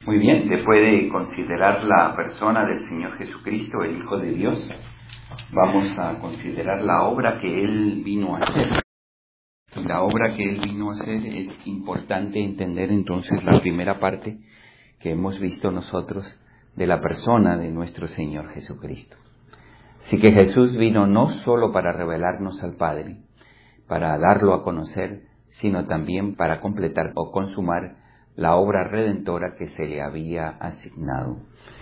Muy bien, después de considerar la persona del Señor Jesucristo, el Hijo de Dios, vamos a considerar la obra que Él vino a hacer. La obra que Él vino a hacer es importante entender entonces la primera parte que hemos visto nosotros de la persona de nuestro Señor Jesucristo. Así que Jesús vino no solo para revelarnos al Padre, para darlo a conocer, sino también para completar o consumar la obra redentora que se le había asignado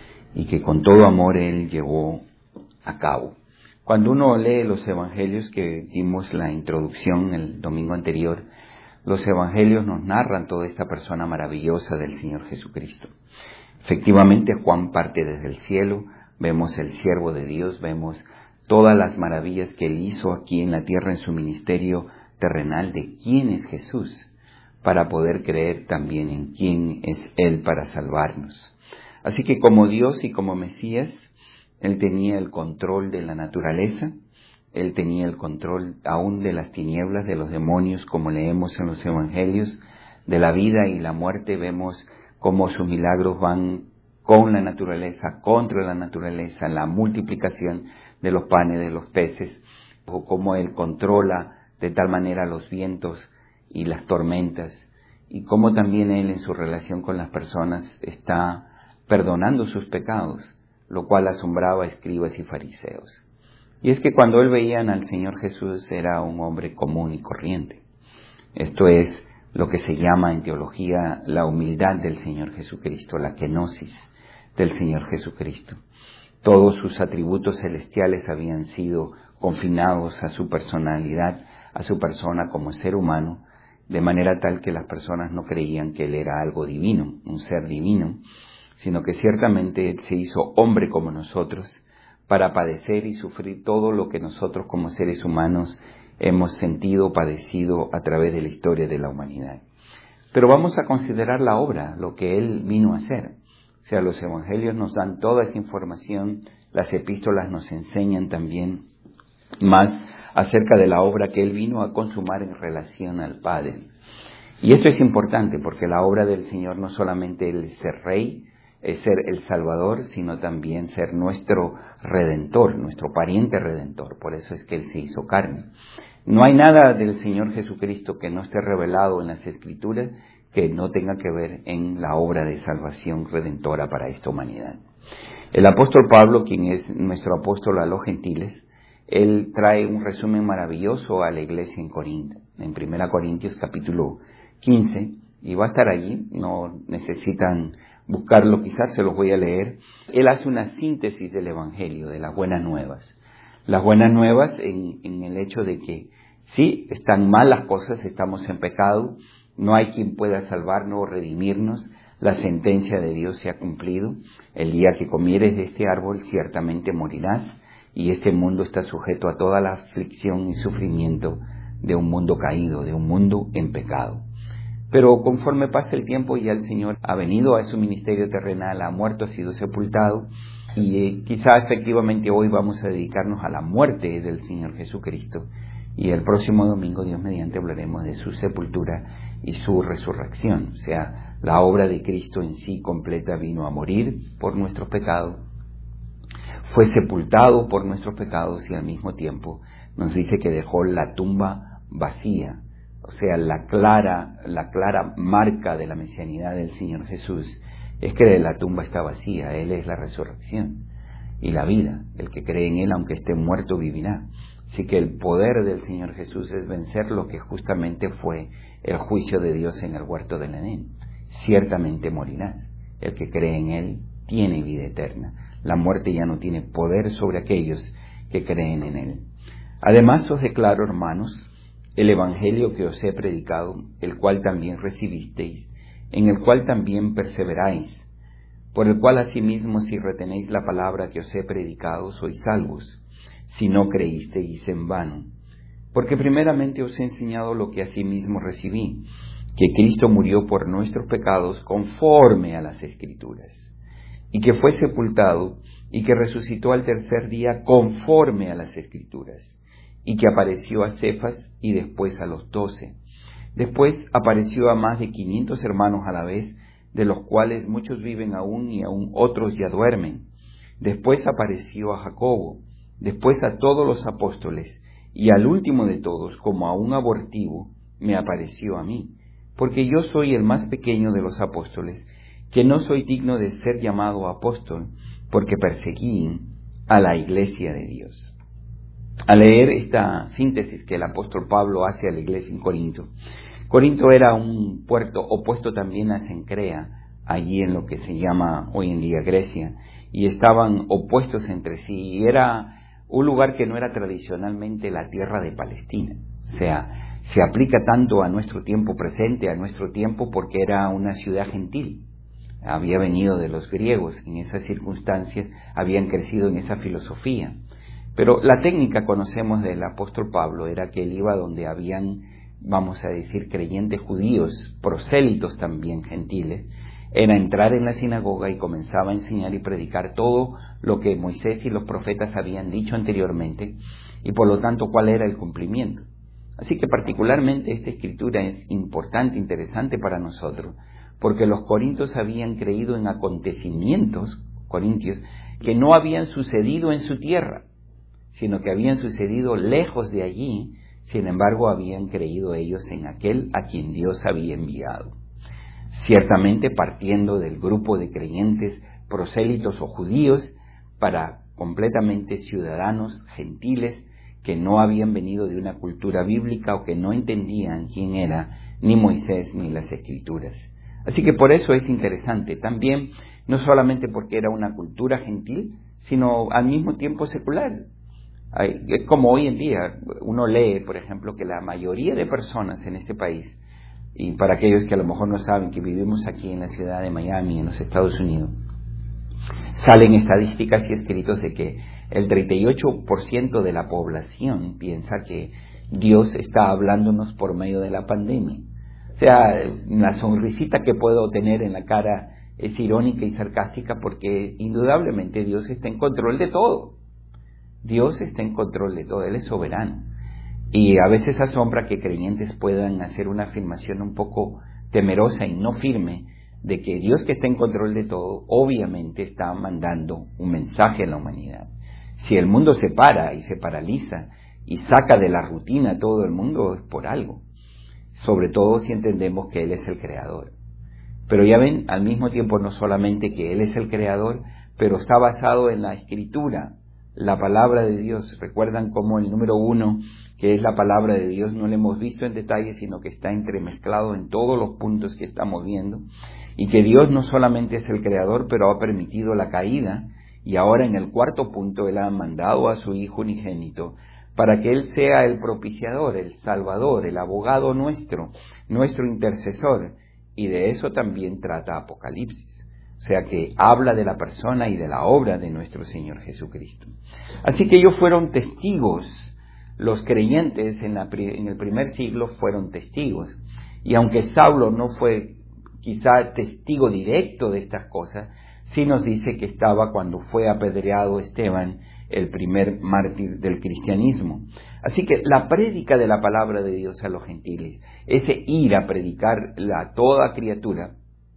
y que con todo amor Él llevó a cabo. Cuando uno lee los evangelios, que dimos la introducción el domingo anterior, los evangelios nos narran toda esta persona maravillosa del Señor Jesucristo. Efectivamente, Juan parte desde el cielo, vemos el siervo de Dios, vemos todas las maravillas que Él hizo aquí en la tierra en su ministerio terrenal de quién es Jesús, para poder creer también en quién es Él para salvarnos. Así que como Dios y como Mesías, Él tenía el control de la naturaleza, Él tenía el control aún de las tinieblas, de los demonios, como leemos en los evangelios, de la vida y la muerte. Vemos cómo sus milagros van con la naturaleza, contra la naturaleza, la multiplicación de los panes, de los peces, o cómo Él controla de tal manera los vientos y las tormentas, y cómo también Él en su relación con las personas está perdonando sus pecados, lo cual asombraba a escribas y fariseos. Y es que cuando Él veían al Señor Jesús era un hombre común y corriente. Esto es lo que se llama en teología la humildad del Señor Jesucristo, la kenosis del Señor Jesucristo. Todos sus atributos celestiales habían sido confinados a su personalidad, a su persona como ser humano, de manera tal que las personas no creían que Él era algo divino, un ser divino, sino que ciertamente Él se hizo hombre como nosotros para padecer y sufrir todo lo que nosotros como seres humanos hemos sentido, padecido a través de la historia de la humanidad. Pero vamos a considerar la obra, lo que Él vino a hacer. O sea, los evangelios nos dan toda esa información, las epístolas nos enseñan también más acerca de la obra que Él vino a consumar en relación al Padre. Y esto es importante porque la obra del Señor no solamente es ser Rey, es ser el Salvador, sino también ser nuestro Redentor, nuestro pariente Redentor. Por eso es que Él se hizo carne. No hay nada del Señor Jesucristo que no esté revelado en las Escrituras que no tenga que ver en la obra de salvación redentora para esta humanidad. El apóstol Pablo, quien es nuestro apóstol a los gentiles, él trae un resumen maravilloso a la iglesia en Corinto, en 1 Corintios capítulo 15, y va a estar allí, no necesitan buscarlo, quizás se los voy a leer. Él hace una síntesis del evangelio, de las buenas nuevas. Las buenas nuevas en el hecho de que sí, están mal las cosas, estamos en pecado, no hay quien pueda salvarnos o redimirnos, la sentencia de Dios se ha cumplido, el día que comieres de este árbol ciertamente morirás, y este mundo está sujeto a toda la aflicción y sufrimiento de un mundo caído, de un mundo en pecado. Pero conforme pasa el tiempo ya el Señor ha venido a su ministerio terrenal, ha muerto, ha sido sepultado, y quizá efectivamente hoy vamos a dedicarnos a la muerte del Señor Jesucristo, y el próximo domingo, Dios mediante, hablaremos de su sepultura y su resurrección. O sea, la obra de Cristo en sí completa vino a morir por nuestros pecados, fue sepultado por nuestros pecados y al mismo tiempo nos dice que dejó la tumba vacía. O sea, la clara marca de la mesianidad del Señor Jesús es que la tumba está vacía. Él es la resurrección y la vida. El que cree en Él, aunque esté muerto, vivirá. Así que el poder del Señor Jesús es vencer lo que justamente fue el juicio de Dios en el huerto del Edén. Ciertamente morirás. El que cree en Él tiene vida eterna. La muerte ya no tiene poder sobre aquellos que creen en Él. Además os declaro, hermanos, el evangelio que os he predicado, el cual también recibisteis, en el cual también perseveráis, por el cual asimismo si retenéis la palabra que os he predicado, sois salvos, si no creísteis en vano. Porque primeramente os he enseñado lo que asimismo recibí, que Cristo murió por nuestros pecados conforme a las Escrituras, y que fue sepultado, y que resucitó al tercer día conforme a las Escrituras, y que apareció a Cefas y después a los 12. Después apareció a más de 500 hermanos a la vez, de los cuales muchos viven aún y aún otros ya duermen. Después apareció a Jacobo, después a todos los apóstoles, y al último de todos, como a un abortivo, me apareció a mí, porque yo soy el más pequeño de los apóstoles, que no soy digno de ser llamado apóstol, porque perseguí a la iglesia de Dios. Al leer esta síntesis que el apóstol Pablo hace a la iglesia en Corinto, Corinto era un puerto opuesto también a Cencrea, allí en lo que se llama hoy en día Grecia, y estaban opuestos entre sí, y era un lugar que no era tradicionalmente la tierra de Palestina. O sea, se aplica tanto a nuestro tiempo presente, a nuestro tiempo, porque era una ciudad gentil. Había venido de los griegos, en esas circunstancias habían crecido en esa filosofía. Pero la técnica, conocemos del apóstol Pablo, era que él iba donde habían, vamos a decir, creyentes judíos, prosélitos también gentiles, era entrar en la sinagoga y comenzaba a enseñar y predicar todo lo que Moisés y los profetas habían dicho anteriormente, y por lo tanto cuál era el cumplimiento. Así que particularmente esta escritura es importante, interesante para nosotros, porque los corintios habían creído en acontecimientos, corintios, que no habían sucedido en su tierra, sino que habían sucedido lejos de allí. Sin embargo, habían creído ellos en aquel a quien Dios había enviado. Ciertamente partiendo del grupo de creyentes prosélitos o judíos para completamente ciudadanos gentiles que no habían venido de una cultura bíblica o que no entendían quién era ni Moisés ni las Escrituras. Así que por eso es interesante también, no solamente porque era una cultura gentil, sino al mismo tiempo secular. Es como hoy en día uno lee, por ejemplo, que la mayoría de personas en este país, y para aquellos que a lo mejor no saben que vivimos aquí en la ciudad de Miami, en los Estados Unidos, salen estadísticas y escritos de que el 38% de la población piensa que Dios está hablándonos por medio de la pandemia. O sea, la sonrisita que puedo tener en la cara es irónica y sarcástica porque indudablemente Dios está en control de todo. Dios está en control de todo, Él es soberano. Y a veces asombra que creyentes puedan hacer una afirmación un poco temerosa y no firme de que Dios, que está en control de todo, obviamente está mandando un mensaje a la humanidad. Si el mundo se para y se paraliza y saca de la rutina a todo el mundo, es por algo. Sobre todo si entendemos que Él es el creador. Pero ya ven, al mismo tiempo no solamente que Él es el creador, pero está basado en la Escritura, la palabra de Dios. Recuerdan cómo el número 1, que es la palabra de Dios, no lo hemos visto en detalle, sino que está entremezclado en todos los puntos que estamos viendo, y que Dios no solamente es el creador, pero ha permitido la caída, y ahora en el cuarto punto Él ha mandado a su Hijo unigénito, para que Él sea el propiciador, el salvador, el abogado nuestro, nuestro intercesor, y de eso también trata Apocalipsis. O sea que habla de la persona y de la obra de nuestro Señor Jesucristo. Así que ellos fueron testigos, los creyentes en el primer siglo fueron testigos. Y aunque Saulo no fue quizá testigo directo de estas cosas, sí nos dice que estaba cuando fue apedreado Esteban, el primer mártir del cristianismo. Así que la prédica de la palabra de Dios a los gentiles, ese ir a predicar a toda criatura,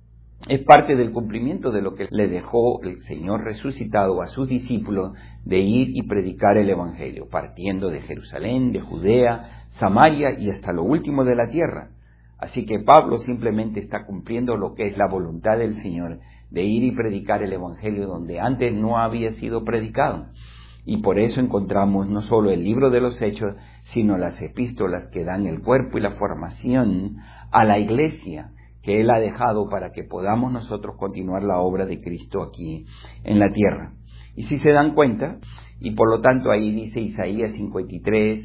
es parte del cumplimiento de lo que le dejó el Señor resucitado a sus discípulos de ir y predicar el Evangelio, partiendo de Jerusalén, de Judea, Samaria y hasta lo último de la tierra. Así que Pablo simplemente está cumpliendo lo que es la voluntad del Señor, de ir y predicar el Evangelio donde antes no había sido predicado. Y por eso encontramos no solo el libro de los Hechos, sino las epístolas que dan el cuerpo y la formación a la iglesia que Él ha dejado para que podamos nosotros continuar la obra de Cristo aquí en la tierra. Y si se dan cuenta, y por lo tanto ahí dice Isaías 53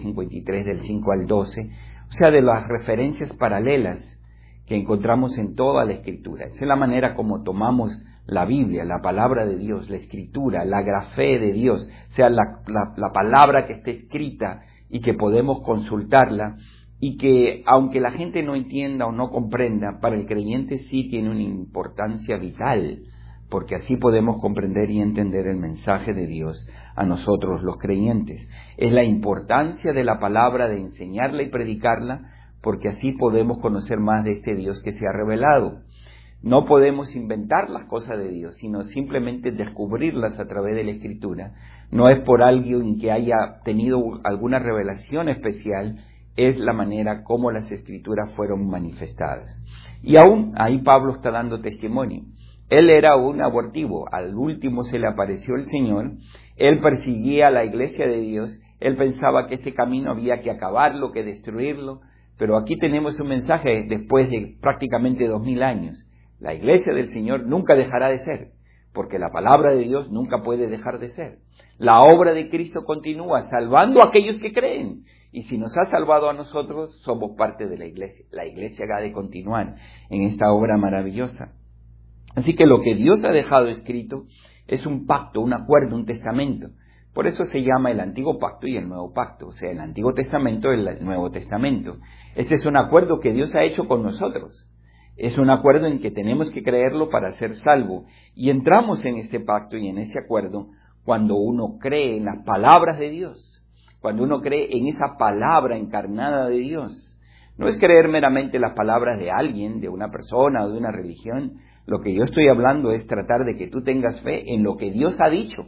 del 5 al 12, o sea, de las referencias paralelas que encontramos en toda la Escritura. Esa es la manera como tomamos la Biblia, la palabra de Dios, la Escritura, la grafé de Dios, o sea, la palabra que está escrita y que podemos consultarla, y que aunque la gente no entienda o no comprenda, para el creyente sí tiene una importancia vital, porque así podemos comprender y entender el mensaje de Dios a nosotros los creyentes. Es la importancia de la palabra, de enseñarla y predicarla, porque así podemos conocer más de este Dios que se ha revelado. No podemos inventar las cosas de Dios, sino simplemente descubrirlas a través de la Escritura. No es por alguien que haya tenido alguna revelación especial, es la manera como las Escrituras fueron manifestadas. Y aún ahí Pablo está dando testimonio. Él era un abortivo, al último se le apareció el Señor, él perseguía a la iglesia de Dios, él pensaba que este camino había que acabarlo, que destruirlo, pero aquí tenemos un mensaje después de prácticamente 2000 años. La iglesia del Señor nunca dejará de ser, porque la palabra de Dios nunca puede dejar de ser. La obra de Cristo continúa salvando a aquellos que creen, y si nos ha salvado a nosotros, somos parte de la iglesia. La iglesia ha de continuar en esta obra maravillosa. Así que lo que Dios ha dejado escrito es un pacto, un acuerdo, un testamento. Por eso se llama el Antiguo Pacto y el Nuevo Pacto, o sea, el Antiguo Testamento y el Nuevo Testamento. Este es un acuerdo que Dios ha hecho con nosotros. Es un acuerdo en que tenemos que creerlo para ser salvo. Y entramos en este pacto y en ese acuerdo cuando uno cree en las palabras de Dios, cuando uno cree en esa palabra encarnada de Dios. No es creer meramente las palabras de alguien, de una persona o de una religión. Lo que yo estoy hablando es tratar de que tú tengas fe en lo que Dios ha dicho,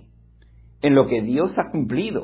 en lo que Dios ha cumplido,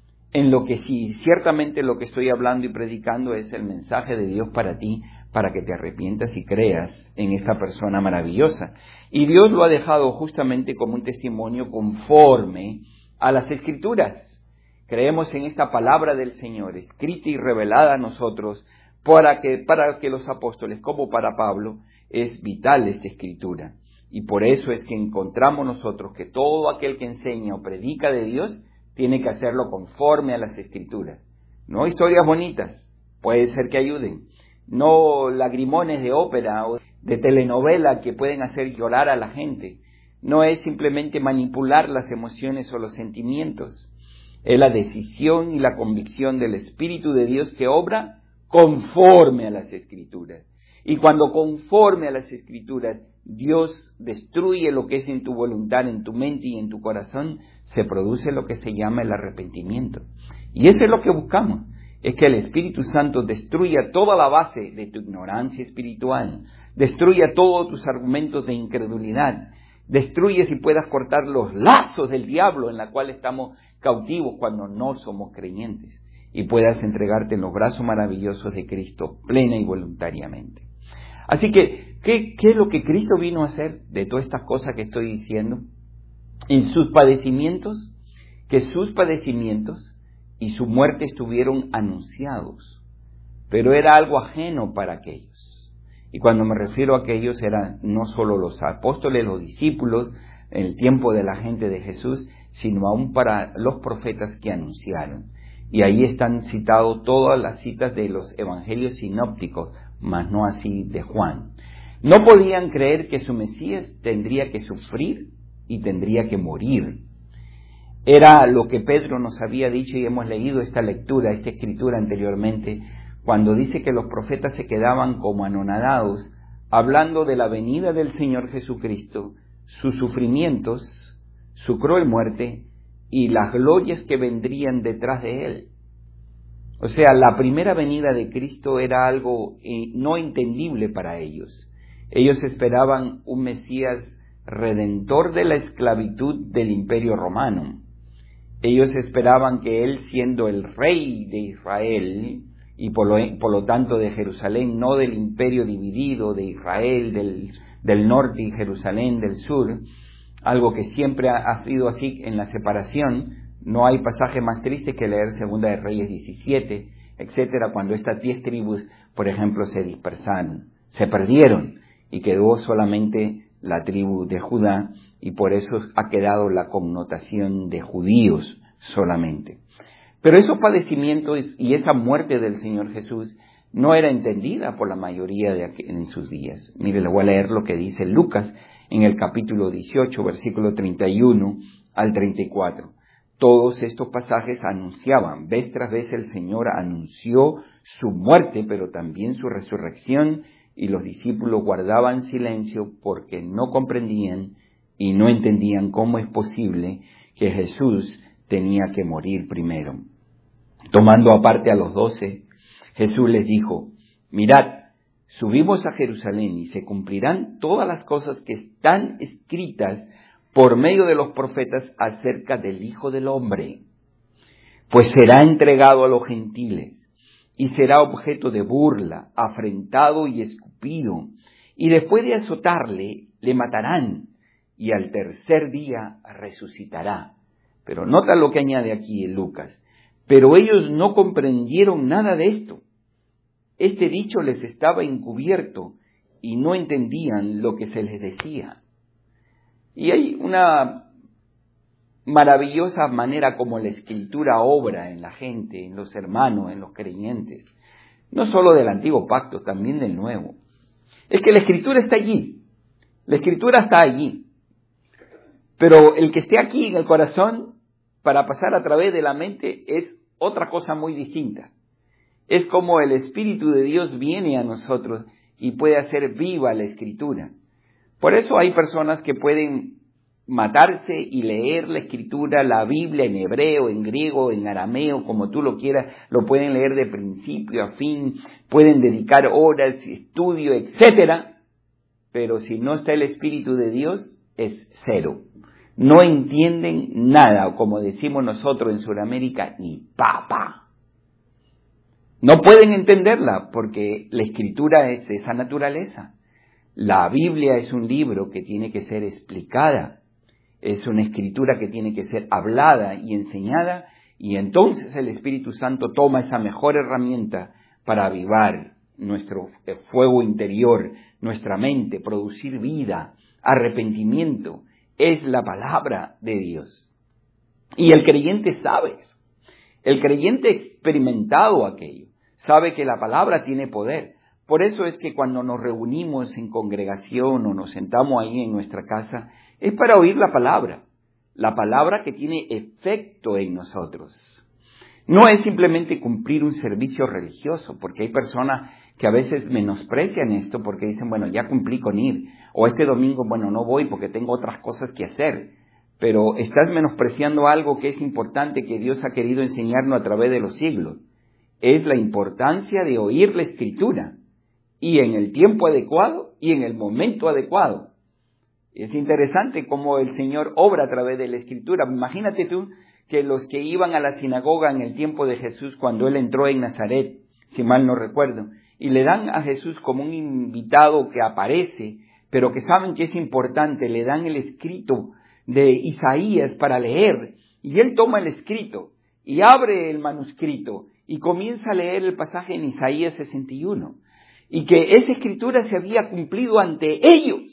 en lo que sí, ciertamente lo que estoy hablando y predicando es el mensaje de Dios para ti, para que te arrepientas y creas en esta persona maravillosa. Y Dios lo ha dejado justamente como un testimonio conforme a las Escrituras. Creemos en esta palabra del Señor, escrita y revelada a nosotros, para que los apóstoles, como para Pablo, es vital esta Escritura. Y por eso es que encontramos nosotros que todo aquel que enseña o predica de Dios tiene que hacerlo conforme a las Escrituras. No historias bonitas, puede ser que ayuden. No lagrimones de ópera o de telenovela que pueden hacer llorar a la gente. No es simplemente manipular las emociones o los sentimientos. Es la decisión y la convicción del Espíritu de Dios que obra conforme a las Escrituras. Y cuando conforme a las Escrituras Dios destruye lo que es en tu voluntad, en tu mente y en tu corazón, se produce lo que se llama el arrepentimiento. Y eso es lo que buscamos, es que el Espíritu Santo destruya toda la base de tu ignorancia espiritual, destruya todos tus argumentos de incredulidad, destruye si puedas cortar los lazos del diablo en la cual estamos cautivos cuando no somos creyentes, y puedas entregarte en los brazos maravillosos de Cristo plena y voluntariamente. Así que, ¿qué es lo que Cristo vino a hacer de todas estas cosas que estoy diciendo? En sus padecimientos, que sus padecimientos y su muerte estuvieron anunciados, pero era algo ajeno para aquellos. Y cuando me refiero a aquellos, eran no solo los apóstoles, los discípulos, en el tiempo de la gente de Jesús, sino aún para los profetas que anunciaron. Y ahí están citados todas las citas de los evangelios sinópticos, mas no así de Juan. No podían creer que su Mesías tendría que sufrir y tendría que morir. Era lo que Pedro nos había dicho y hemos leído esta lectura, esta escritura anteriormente, cuando dice que los profetas se quedaban como anonadados, hablando de la venida del Señor Jesucristo, sus sufrimientos, su cruel muerte y las glorias que vendrían detrás de él. O sea, la primera venida de Cristo era algo no entendible para ellos. Ellos esperaban un Mesías redentor de la esclavitud del Imperio Romano. Ellos esperaban que él, siendo el rey de Israel y por lo tanto de Jerusalén, no del imperio dividido de Israel del norte y Jerusalén del sur, algo que siempre ha sido así en la separación. No hay pasaje más triste que leer Segunda de Reyes 17, etcétera, cuando estas 10 tribus, por ejemplo, se dispersaron, se perdieron y quedó solamente la tribu de Judá, y por eso ha quedado la connotación de judíos solamente. Pero esos padecimientos y esa muerte del Señor Jesús no era entendida por la mayoría en sus días. Mire, le voy a leer lo que dice Lucas en el capítulo 18, versículo 31 al 34. Todos estos pasajes anunciaban, vez tras vez el Señor anunció su muerte, pero también su resurrección, y los discípulos guardaban silencio porque no comprendían y no entendían cómo es posible que Jesús tenía que morir primero. Tomando aparte a los 12, Jesús les dijo: mirad, subimos a Jerusalén y se cumplirán todas las cosas que están escritas por medio de los profetas acerca del Hijo del Hombre. Pues será entregado a los gentiles y será objeto de burla, afrentado y escupido, y después de azotarle, le matarán, y al tercer día resucitará. Pero nota lo que añade aquí en Lucas. Pero ellos no comprendieron nada de esto. Este dicho les estaba encubierto y no entendían lo que se les decía. Y hay una maravillosa manera como la Escritura obra en la gente, en los hermanos, en los creyentes. No solo del Antiguo Pacto, también del Nuevo. Es que la Escritura está allí. La Escritura está allí. Pero el que esté aquí en el corazón, para pasar a través de la mente, es otra cosa muy distinta. Es como el Espíritu de Dios viene a nosotros y puede hacer viva la Escritura. Por eso hay personas que pueden matarse y leer la Escritura, la Biblia en hebreo, en griego, en arameo, como tú lo quieras, lo pueden leer de principio a fin, pueden dedicar horas, estudio, etcétera, pero si no está el Espíritu de Dios, es cero. No entienden nada, o como decimos nosotros en Sudamérica, ni papa. No pueden entenderla porque la Escritura es de esa naturaleza. La Biblia es un libro que tiene que ser explicada, es una Escritura que tiene que ser hablada y enseñada, y entonces el Espíritu Santo toma esa mejor herramienta para avivar nuestro fuego interior, nuestra mente, producir vida, arrepentimiento. Es la palabra de Dios. Y el creyente sabe eso. El creyente ha experimentado aquello. Sabe que la palabra tiene poder. Por eso es que cuando nos reunimos en congregación o nos sentamos ahí en nuestra casa, es para oír la palabra que tiene efecto en nosotros. No es simplemente cumplir un servicio religioso, porque hay personas que a veces menosprecian esto porque dicen, bueno, ya cumplí con ir, o este domingo, bueno, no voy porque tengo otras cosas que hacer, pero estás menospreciando algo que es importante que Dios ha querido enseñarnos a través de los siglos. Es la importancia de oír la Escritura, y en el tiempo adecuado y en el momento adecuado. Es interesante cómo el Señor obra a través de la Escritura. Imagínate tú que los que iban a la sinagoga en el tiempo de Jesús, cuando Él entró en Nazaret, si mal no recuerdo, y le dan a Jesús como un invitado que aparece, pero que saben que es importante, le dan el escrito de Isaías para leer, y Él toma el escrito y abre el manuscrito y comienza a leer el pasaje en Isaías 61, y que esa escritura se había cumplido ante ellos.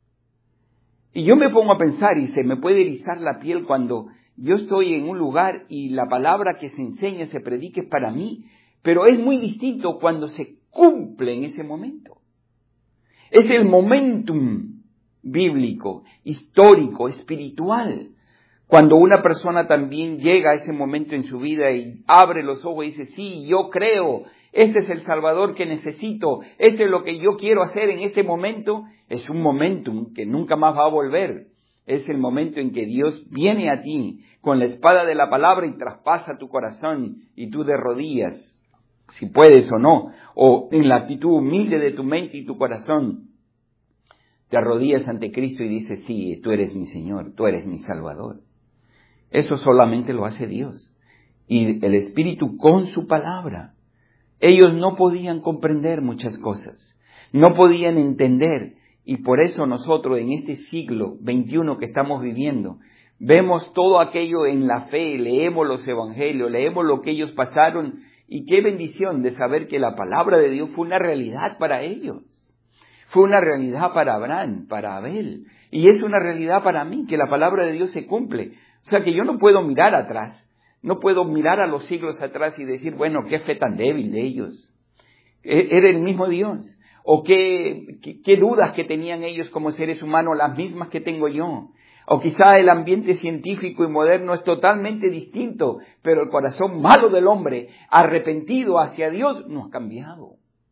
Y yo me pongo a pensar y se me puede erizar la piel cuando yo estoy en un lugar y la palabra que se enseña, se predica es para mí, pero es muy distinto cuando se cumple en ese momento. Es el momentum bíblico, histórico, espiritual. Cuando una persona también llega a ese momento en su vida y abre los ojos y dice, sí, yo creo, este es el Salvador que necesito, este es lo que yo quiero hacer en este momento, es un momentum que nunca más va a volver. Es el momento en que Dios viene a ti con la espada de la palabra y traspasa tu corazón y tú de rodillas, si puedes o no, o en la actitud humilde de tu mente y tu corazón, te arrodillas ante Cristo y dices, sí, tú eres mi Señor, tú eres mi Salvador. Eso solamente lo hace Dios. Y el Espíritu con su palabra. Ellos no podían comprender muchas cosas, no podían entender, y por eso nosotros en este siglo XXI que estamos viviendo, vemos todo aquello en la fe, leemos los evangelios, leemos lo que ellos pasaron, y qué bendición de saber que la palabra de Dios fue una realidad para ellos. Fue una realidad para Abraham, para Abel, y es una realidad para mí, que la palabra de Dios se cumple. O sea que yo no puedo mirar atrás, no puedo mirar a los siglos atrás y decir, bueno, qué fe tan débil de ellos. Era el mismo Dios. O qué dudas que tenían ellos como seres humanos, las mismas que tengo yo. O quizá el ambiente científico y moderno es totalmente distinto, pero el corazón malo del hombre, arrepentido hacia Dios, no ha cambiado.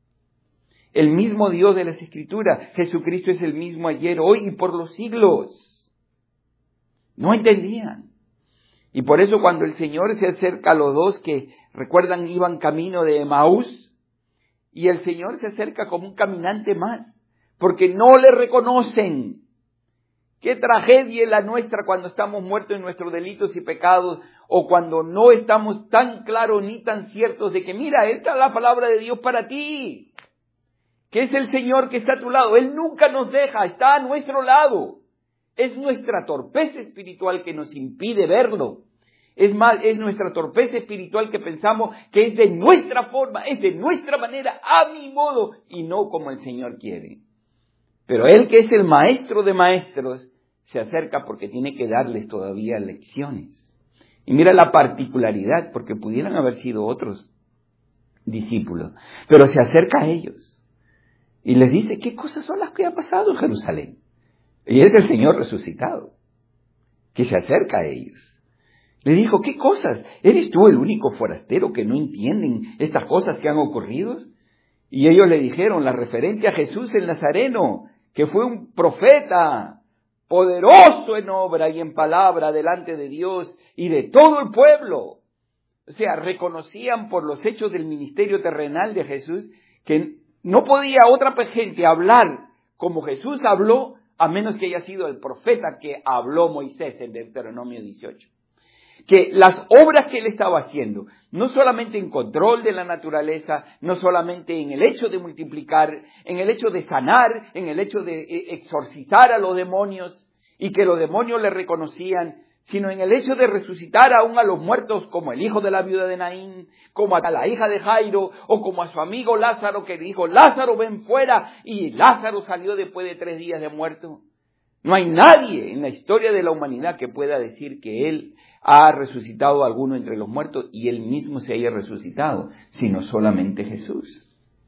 El mismo Dios de las Escrituras, Jesucristo es el mismo ayer, hoy y por los siglos. No entendían. Y por eso cuando el Señor se acerca a los dos que, recuerdan, iban camino de Emaús, Y el Señor se acerca como un caminante más, porque no le reconocen. Qué tragedia es la nuestra cuando estamos muertos en nuestros delitos y pecados, o cuando no estamos tan claros ni tan ciertos de que, mira, esta es la palabra de Dios para ti, que es el Señor que está a tu lado. Él nunca nos deja, está a nuestro lado. Es nuestra torpeza espiritual que nos impide verlo. Es más, es nuestra torpeza espiritual que pensamos que es de nuestra forma, es de nuestra manera, a mi modo, y no como el Señor quiere. Pero Él, que es el maestro de maestros, se acerca porque tiene que darles todavía lecciones. Y mira la particularidad, porque pudieran haber sido otros discípulos, pero se acerca a ellos y les dice, ¿qué cosas son las que ha pasado en Jerusalén? Y es el Señor resucitado, que se acerca a ellos. Le dijo, ¿qué cosas? ¿Eres tú el único forastero que no entienden estas cosas que han ocurrido? Y ellos le dijeron, la referente a Jesús el Nazareno, que fue un profeta, poderoso en obra y en palabra delante de Dios y de todo el pueblo. O sea, reconocían por los hechos del ministerio terrenal de Jesús que no podía otra gente hablar como Jesús habló, a menos que haya sido el profeta que habló Moisés en Deuteronomio 18. Que las obras que él estaba haciendo, no solamente en control de la naturaleza, no solamente en el hecho de multiplicar, en el hecho de sanar, en el hecho de exorcizar a los demonios y que los demonios le reconocían, sino en el hecho de resucitar aún a los muertos, como el hijo de la viuda de Naín, como a la hija de Jairo, o como a su amigo Lázaro, que dijo, Lázaro, ven fuera, y Lázaro salió después de 3 días de muerto. No hay nadie en la historia de la humanidad que pueda decir que Él ha resucitado a alguno entre los muertos y Él mismo se haya resucitado, sino solamente Jesús.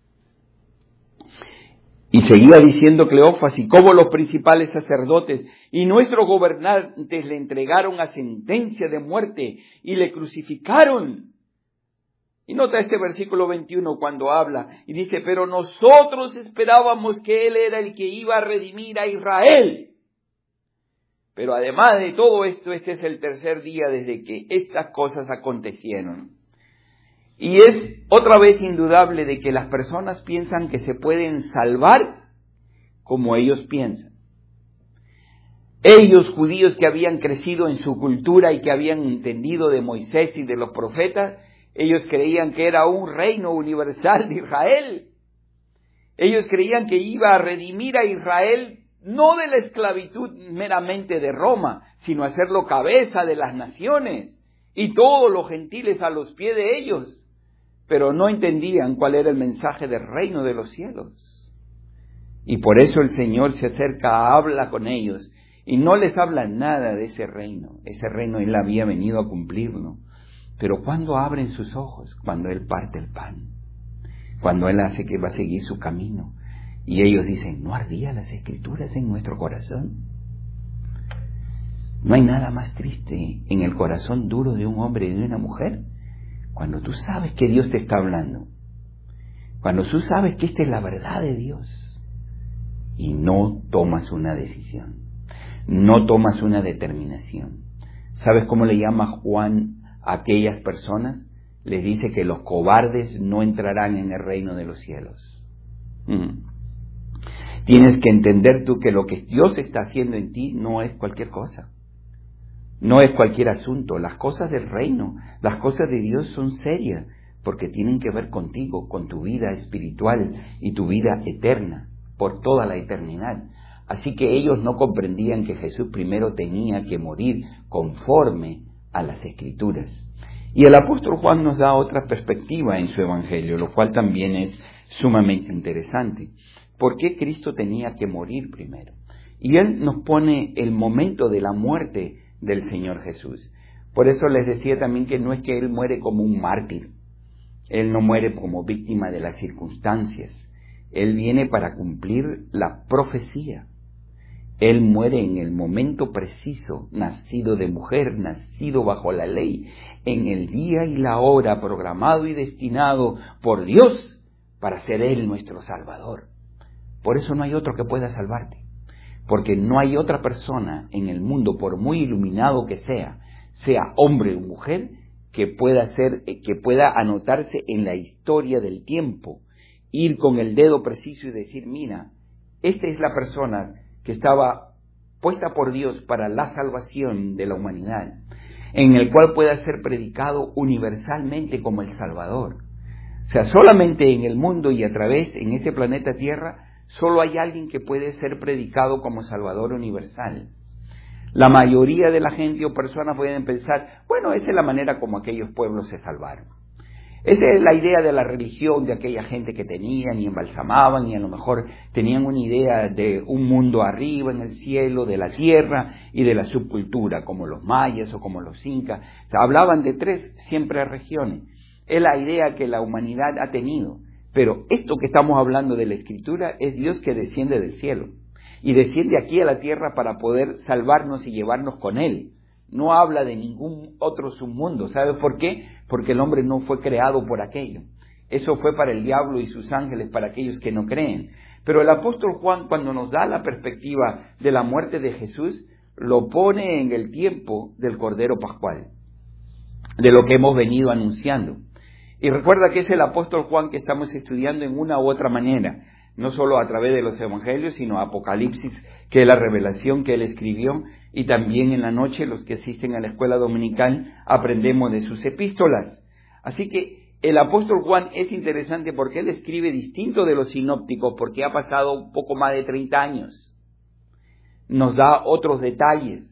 Y seguía diciendo Cleofas, y cómo los principales sacerdotes y nuestros gobernantes le entregaron a sentencia de muerte y le crucificaron. Y nota este versículo 21 cuando habla y dice, pero nosotros esperábamos que Él era el que iba a redimir a Israel. Pero además de todo esto, este es el 3er día desde que estas cosas acontecieron. Y es otra vez indudable de que las personas piensan que se pueden salvar como ellos piensan. Ellos, judíos que habían crecido en su cultura y que habían entendido de Moisés y de los profetas, ellos creían que era un reino universal de Israel. Ellos creían que iba a redimir a Israel no de la esclavitud meramente de Roma, sino hacerlo cabeza de las naciones y todos los gentiles a los pies de ellos. Pero no entendían cuál era el mensaje del reino de los cielos. Y por eso el Señor se acerca, habla con ellos y no les habla nada de ese reino. Ese reino Él había venido a cumplirlo. Pero ¿cuándo abren sus ojos? Cuando Él parte el pan. Cuando Él hace que va a seguir su camino. Y ellos dicen, ¿no ardían las escrituras en nuestro corazón? No hay nada más triste en el corazón duro de un hombre y de una mujer cuando tú sabes que Dios te está hablando. Cuando tú sabes que esta es la verdad de Dios y no tomas una decisión, no tomas una determinación. ¿Sabes cómo le llama Juan a aquellas personas? Les dice que los cobardes no entrarán en el reino de los cielos. Tienes que entender tú que lo que Dios está haciendo en ti no es cualquier cosa. No es cualquier asunto. Las cosas del reino, las cosas de Dios son serias porque tienen que ver contigo, con tu vida espiritual y tu vida eterna, por toda la eternidad. Así que ellos no comprendían que Jesús primero tenía que morir conforme a las Escrituras. Y el apóstol Juan nos da otra perspectiva en su evangelio, lo cual también es sumamente interesante. ¿Por qué Cristo tenía que morir primero? Y Él nos pone el momento de la muerte del Señor Jesús. Por eso les decía también que no es que Él muere como un mártir. Él no muere como víctima de las circunstancias. Él viene para cumplir la profecía. Él muere en el momento preciso, nacido de mujer, nacido bajo la ley, en el día y la hora programado y destinado por Dios para ser Él nuestro Salvador. Por eso no hay otro que pueda salvarte, porque no hay otra persona en el mundo, por muy iluminado que sea hombre o mujer, que pueda anotarse en la historia del tiempo ir con el dedo preciso y decir, mira, esta es la persona que estaba puesta por Dios para la salvación de la humanidad, en el cual pueda ser predicado universalmente como el Salvador. O sea, solamente en el mundo y a través, en este planeta Tierra, solo hay alguien que puede ser predicado como Salvador universal. La mayoría de la gente o personas pueden pensar, bueno, esa es la manera como aquellos pueblos se salvaron. Esa es la idea de la religión de aquella gente que tenían y embalsamaban y a lo mejor tenían una idea de un mundo arriba en el cielo, de la tierra y de la subcultura, como los mayas o como los incas. O sea, hablaban de 3 siempre regiones. Es la idea que la humanidad ha tenido. Pero esto que estamos hablando de la Escritura es Dios que desciende del cielo y desciende aquí a la tierra para poder salvarnos y llevarnos con Él. No habla de ningún otro submundo. ¿Sabes por qué? Porque el hombre no fue creado por aquello. Eso fue para el diablo y sus ángeles, para aquellos que no creen. Pero el apóstol Juan, cuando nos da la perspectiva de la muerte de Jesús, lo pone en el tiempo del Cordero Pascual, de lo que hemos venido anunciando. Y recuerda que es el apóstol Juan que estamos estudiando en una u otra manera, no solo a través de los evangelios, sino Apocalipsis, que es la revelación que él escribió, y también en la noche los que asisten a la escuela dominical aprendemos de sus epístolas. Así que el apóstol Juan es interesante porque él escribe distinto de los sinópticos, porque ha pasado un poco más de 30 años. Nos da otros detalles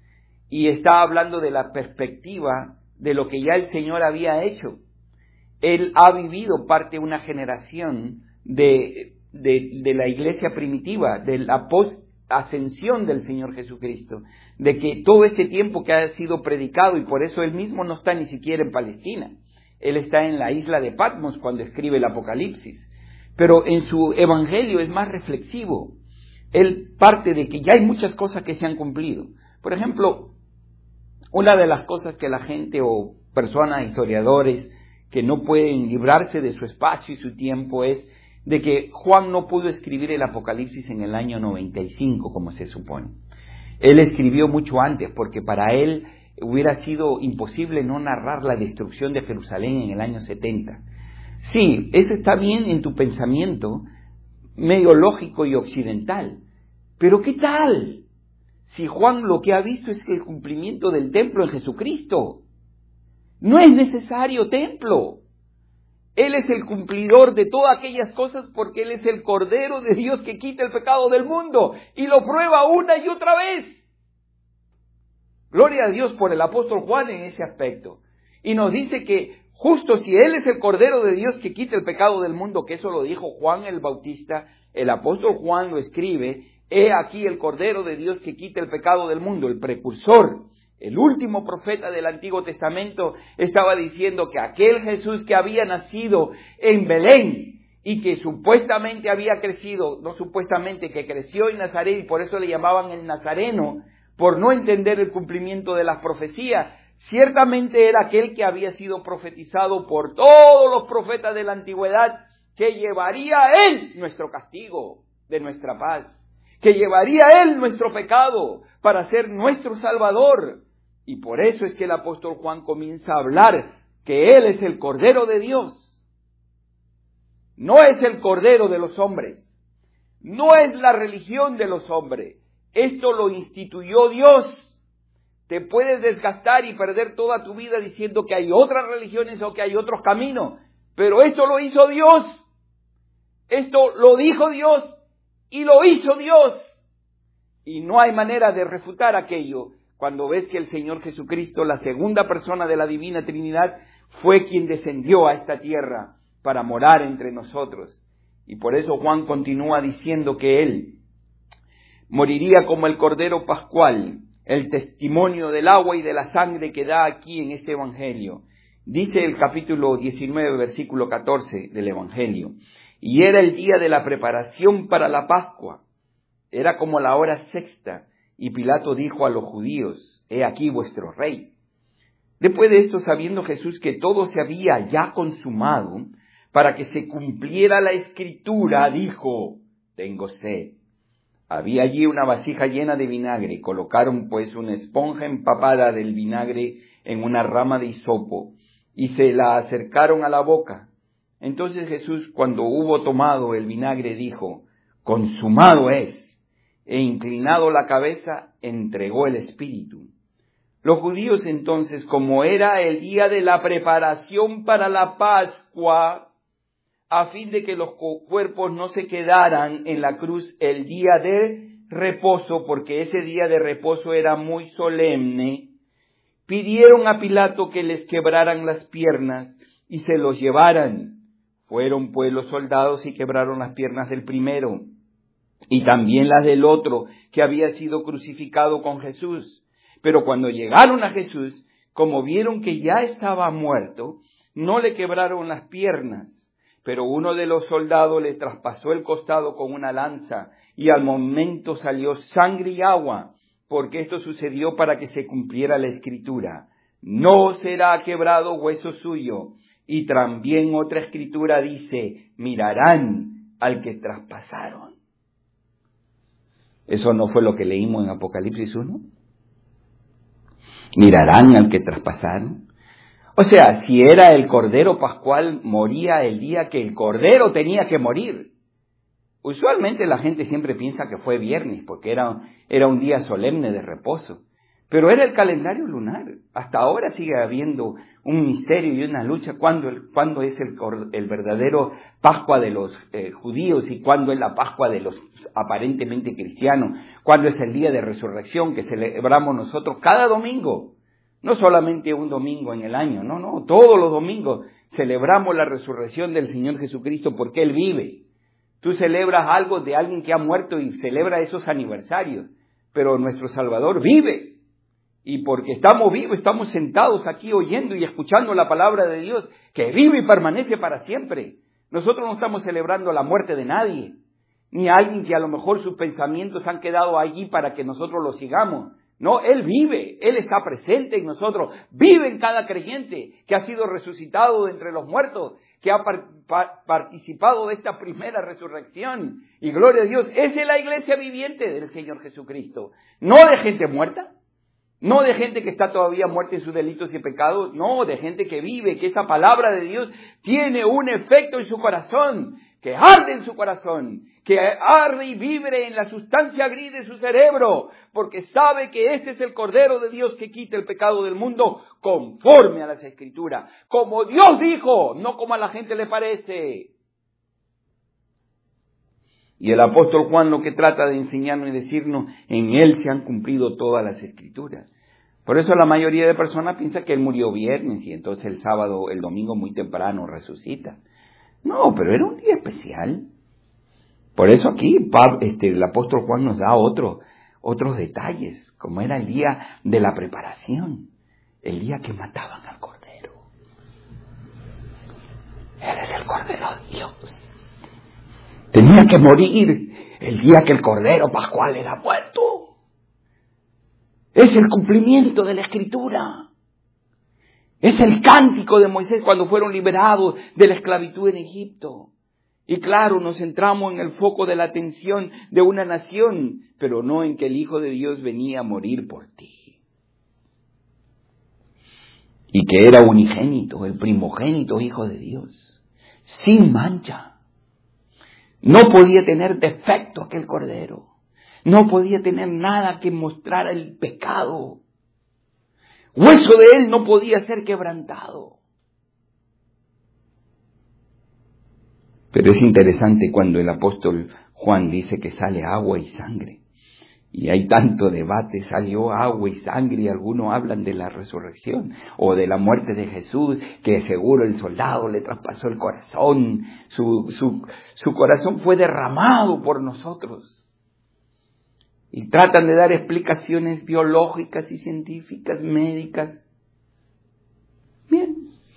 y está hablando de la perspectiva de lo que ya el Señor había hecho. Él ha vivido parte de una generación de la iglesia primitiva, de la post-ascensión del Señor Jesucristo, de que todo este tiempo que ha sido predicado, y por eso él mismo no está ni siquiera en Palestina, él está en la isla de Patmos cuando escribe el Apocalipsis, pero en su evangelio es más reflexivo. Él parte de que ya hay muchas cosas que se han cumplido. Por ejemplo, una de las cosas que la gente o personas, historiadores, que no pueden librarse de su espacio y su tiempo es de que Juan no pudo escribir el Apocalipsis en el año 95, como se supone. Él escribió mucho antes, porque para él hubiera sido imposible no narrar la destrucción de Jerusalén en el año 70. Sí, eso está bien en tu pensamiento, medio lógico y occidental, pero ¿qué tal si Juan lo que ha visto es el cumplimiento del templo en Jesucristo? No es necesario templo. Él es el cumplidor de todas aquellas cosas porque Él es el Cordero de Dios que quita el pecado del mundo y lo prueba una y otra vez. Gloria a Dios por el apóstol Juan en ese aspecto. Y nos dice que justo si Él es el Cordero de Dios que quita el pecado del mundo, que eso lo dijo Juan el Bautista, el apóstol Juan lo escribe, he aquí el Cordero de Dios que quita el pecado del mundo, el precursor. El último profeta del Antiguo Testamento estaba diciendo que aquel Jesús que había nacido en Belén y que supuestamente había crecido, no supuestamente, que creció en Nazaret y por eso le llamaban el Nazareno, por no entender el cumplimiento de las profecías, ciertamente era aquel que había sido profetizado por todos los profetas de la antigüedad, que llevaría a Él nuestro castigo de nuestra paz, que llevaría a Él nuestro pecado para ser nuestro Salvador. Y por eso es que el apóstol Juan comienza a hablar que Él es el Cordero de Dios. No es el Cordero de los hombres. No es la religión de los hombres. Esto lo instituyó Dios. Te puedes desgastar y perder toda tu vida diciendo que hay otras religiones o que hay otros caminos. Pero esto lo hizo Dios. Esto lo dijo Dios y lo hizo Dios. Y no hay manera de refutar aquello. Cuando ves que el Señor Jesucristo, la segunda persona de la Divina Trinidad, fue quien descendió a esta tierra para morar entre nosotros. Y por eso Juan continúa diciendo que Él moriría como el Cordero Pascual, el testimonio del agua y de la sangre que da aquí en este Evangelio. Dice el capítulo 19, versículo 14 del Evangelio. Y era el día de la preparación para la Pascua. Era como la hora sexta. Y Pilato dijo a los judíos, he aquí vuestro rey. Después de esto, sabiendo Jesús que todo se había ya consumado, para que se cumpliera la Escritura, dijo, tengo sed. Había allí una vasija llena de vinagre. Colocaron pues una esponja empapada del vinagre en una rama de hisopo, y se la acercaron a la boca. Entonces Jesús, cuando hubo tomado el vinagre, dijo: consumado es, e inclinado la cabeza, entregó el espíritu. Los judíos entonces, como era el día de la preparación para la Pascua, a fin de que los cuerpos no se quedaran en la cruz el día de reposo, porque ese día de reposo era muy solemne, pidieron a Pilato que les quebraran las piernas y se los llevaran. Fueron pues los soldados y quebraron las piernas del primero y también las del otro que había sido crucificado con Jesús. Pero cuando llegaron a Jesús, como vieron que ya estaba muerto, no le quebraron las piernas. Pero uno de los soldados le traspasó el costado con una lanza y al momento salió sangre y agua, porque esto sucedió para que se cumpliera la escritura: no será quebrado hueso suyo. Y también otra escritura dice: mirarán al que traspasaron. ¿Eso no fue lo que leímos en Apocalipsis 1? Mirarán al que traspasaron. O sea, si era el Cordero Pascual, moría el día que el Cordero tenía que morir. Usualmente la gente siempre piensa que fue viernes, porque era un día solemne de reposo. Pero era el calendario lunar. Hasta ahora sigue habiendo un misterio y una lucha. ¿Cuándo es el verdadero Pascua de los judíos y cuándo es la Pascua de los aparentemente cristianos? ¿Cuándo es el día de resurrección que celebramos nosotros cada domingo? No solamente un domingo en el año, no, todos los domingos celebramos la resurrección del Señor Jesucristo porque Él vive. Tú celebras algo de alguien que ha muerto y celebra esos aniversarios, pero nuestro Salvador vive. Y porque estamos vivos, estamos sentados aquí oyendo y escuchando la palabra de Dios, que vive y permanece para siempre. Nosotros no estamos celebrando la muerte de nadie, ni a alguien que a lo mejor sus pensamientos han quedado allí para que nosotros lo sigamos. No, Él vive, Él está presente en nosotros, vive en cada creyente que ha sido resucitado de entre los muertos, que ha participado de esta primera resurrección. Y gloria a Dios, esa es la iglesia viviente del Señor Jesucristo. No de gente muerta, no de gente que está todavía muerta en sus delitos y pecados, no, de gente que vive, que esa palabra de Dios tiene un efecto en su corazón, que arde en su corazón, que arde y vibre en la sustancia gris de su cerebro, porque sabe que este es el Cordero de Dios que quita el pecado del mundo conforme a las Escrituras, como Dios dijo, no como a la gente le parece. Y el apóstol Juan lo que trata de enseñarnos y decirnos, en Él se han cumplido todas las Escrituras. Por eso la mayoría de personas piensa que Él murió viernes y entonces el domingo muy temprano resucita. No, pero era un día especial. Por eso aquí el apóstol Juan nos da otros detalles, como era el día de la preparación, el día que mataban al Cordero. Él es el Cordero de Dios. Tenía que morir el día que el Cordero Pascual era muerto. Es el cumplimiento de la Escritura. Es el cántico de Moisés cuando fueron liberados de la esclavitud en Egipto. Y claro, nos centramos en el foco de la atención de una nación, pero no en que el Hijo de Dios venía a morir por ti. Y que era unigénito, el primogénito Hijo de Dios, sin mancha. No podía tener defecto aquel Cordero. No podía tener nada que mostrar el pecado. Hueso de él no podía ser quebrantado. Pero es interesante cuando el apóstol Juan dice que sale agua y sangre. Y hay tanto debate, salió agua y sangre, y algunos hablan de la resurrección o de la muerte de Jesús, que seguro el soldado le traspasó el corazón, su corazón fue derramado por nosotros. Y tratan de dar explicaciones biológicas y científicas, médicas. Bien.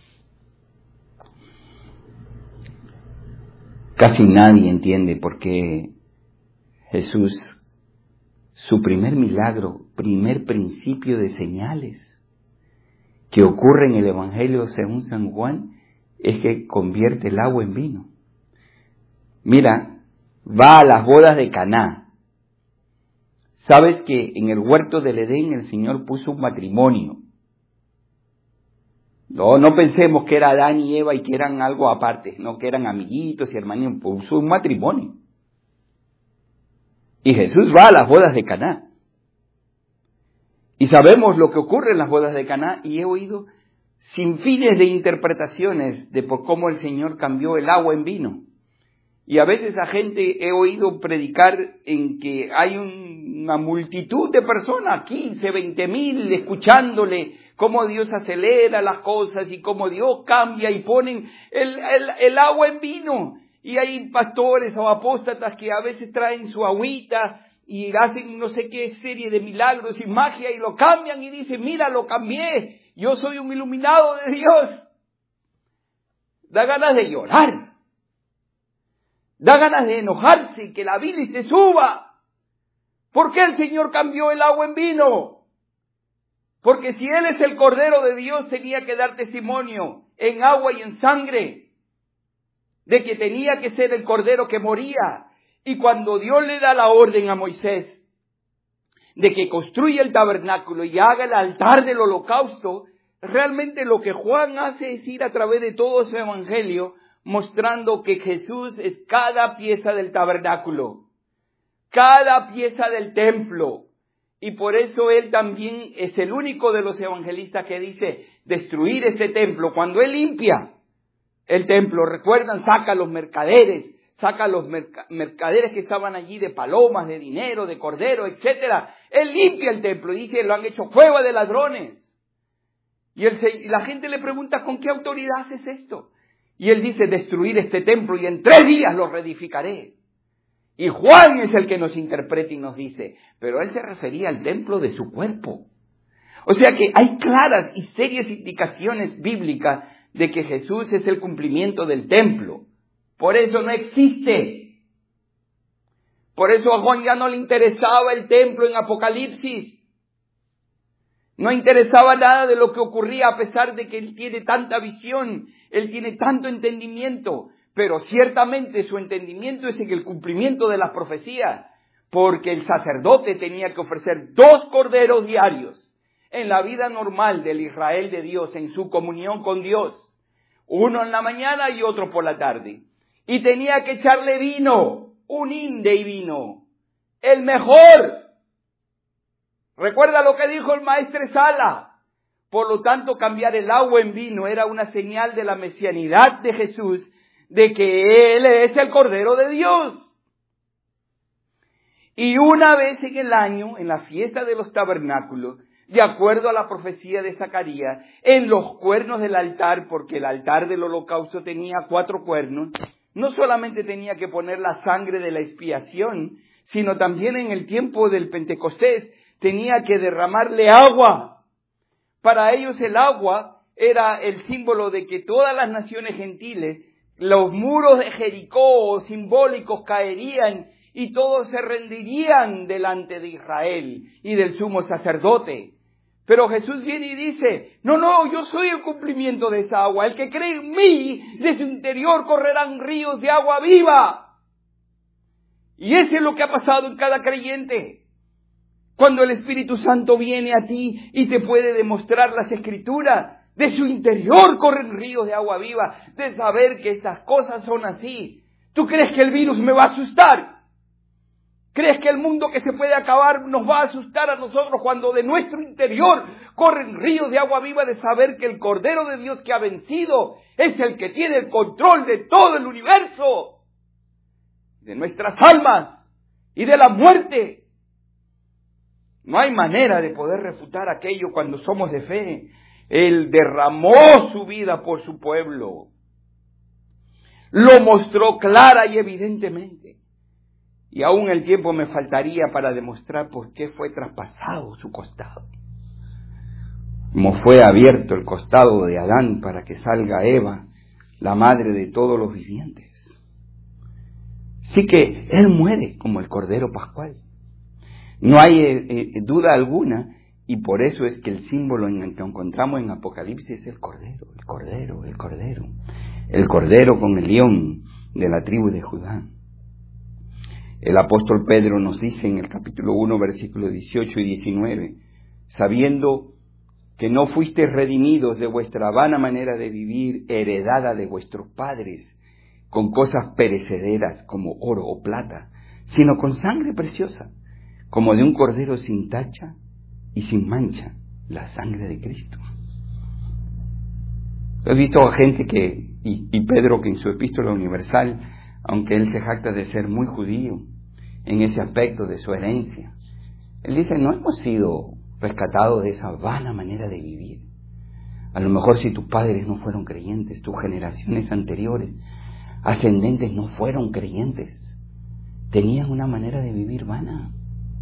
Casi nadie entiende por qué Jesús, su primer milagro, primer principio de señales que ocurre en el Evangelio según San Juan, es que convierte el agua en vino. Mira, va a las bodas de Caná. Sabes que en el huerto del Edén el Señor puso un matrimonio. No pensemos que era Adán y Eva y que eran algo aparte, no, que eran amiguitos y hermanos, puso un matrimonio. Y Jesús va a las bodas de Caná. Y sabemos lo que ocurre en las bodas de Caná, y he oído sin fines de interpretaciones de por cómo el Señor cambió el agua en vino. Y a veces a gente he oído predicar en que hay una multitud de personas, 15, 20,000, escuchándole cómo Dios acelera las cosas y cómo Dios cambia y ponen el agua en vino. Y hay pastores o apóstatas que a veces traen su agüita y hacen no sé qué serie de milagros y magia y lo cambian y dicen, mira, lo cambié, yo soy un iluminado de Dios. Da ganas de llorar. Da ganas de enojarse y que la bilis te suba. ¿Por qué el Señor cambió el agua en vino? Porque si Él es el Cordero de Dios, tenía que dar testimonio en agua y en sangre de que tenía que ser el Cordero que moría. Y cuando Dios le da la orden a Moisés de que construya el tabernáculo y haga el altar del holocausto, realmente lo que Juan hace es ir a través de todo su evangelio mostrando que Jesús es cada pieza del tabernáculo, cada pieza del templo. Y por eso él también es el único de los evangelistas que dice destruir este templo. Cuando él limpia el templo, recuerdan, saca a los mercaderes, saca a los mercaderes que estaban allí de palomas, de dinero, de cordero, etcétera. Él limpia el templo y dice, lo han hecho cueva de ladrones. Y la gente le pregunta, ¿con qué autoridad haces esto? Y él dice, destruir este templo y en 3 días lo reedificaré. Y Juan es el que nos interpreta y nos dice, pero él se refería al templo de su cuerpo. O sea que hay claras y serias indicaciones bíblicas de que Jesús es el cumplimiento del templo. Por eso no existe. Por eso a Juan ya no le interesaba el templo en Apocalipsis. No interesaba nada de lo que ocurría a pesar de que él tiene tanta visión, él tiene tanto entendimiento. Pero ciertamente su entendimiento es en el cumplimiento de las profecías. Porque el sacerdote tenía que ofrecer 2 corderos diarios en la vida normal del Israel de Dios, en su comunión con Dios. Uno en la mañana y otro por la tarde. Y tenía que echarle vino, un hin de vino, el mejor. Recuerda lo que dijo el maestre Sala. Por lo tanto, cambiar el agua en vino era una señal de la mesianidad de Jesús, de que Él es el Cordero de Dios. Y una vez en el año, en la fiesta de los tabernáculos, de acuerdo a la profecía de Zacarías, en los cuernos del altar, porque el altar del holocausto tenía 4 cuernos, no solamente tenía que poner la sangre de la expiación, sino también en el tiempo del Pentecostés tenía que derramarle agua. Para ellos el agua era el símbolo de que todas las naciones gentiles, los muros de Jericó simbólicos caerían y todos se rendirían delante de Israel y del sumo sacerdote. Pero Jesús viene y dice, no, yo soy el cumplimiento de esa agua. El que cree en mí, de su interior correrán ríos de agua viva. Y eso es lo que ha pasado en cada creyente. Cuando el Espíritu Santo viene a ti y te puede demostrar las Escrituras, de su interior corren ríos de agua viva, de saber que estas cosas son así. ¿Tú crees que el virus me va a asustar? ¿Crees que el mundo que se puede acabar nos va a asustar a nosotros cuando de nuestro interior corren ríos de agua viva de saber que el Cordero de Dios que ha vencido es el que tiene el control de todo el universo, de nuestras almas y de la muerte? No hay manera de poder refutar aquello cuando somos de fe. Él derramó su vida por su pueblo. Lo mostró clara y evidentemente. Y aún el tiempo me faltaría para demostrar por qué fue traspasado su costado. Como fue abierto el costado de Adán para que salga Eva, la madre de todos los vivientes. Así que Él muere como el Cordero Pascual. No hay duda alguna, y por eso es que el símbolo en el que encontramos en Apocalipsis es el Cordero, el Cordero, el Cordero. El Cordero con el león de la tribu de Judá. El apóstol Pedro nos dice en el capítulo 1, versículos 18 y 19, sabiendo que no fuisteis redimidos de vuestra vana manera de vivir, heredada de vuestros padres, con cosas perecederas como oro o plata, sino con sangre preciosa, como de un cordero sin tacha y sin mancha, la sangre de Cristo. He visto a gente y Pedro, que en su epístola universal, aunque él se jacta de ser muy judío en ese aspecto de su herencia, él dice, no hemos sido rescatados de esa vana manera de vivir. A lo mejor si tus padres no fueron creyentes, tus generaciones anteriores, ascendentes, no fueron creyentes, tenían una manera de vivir vana.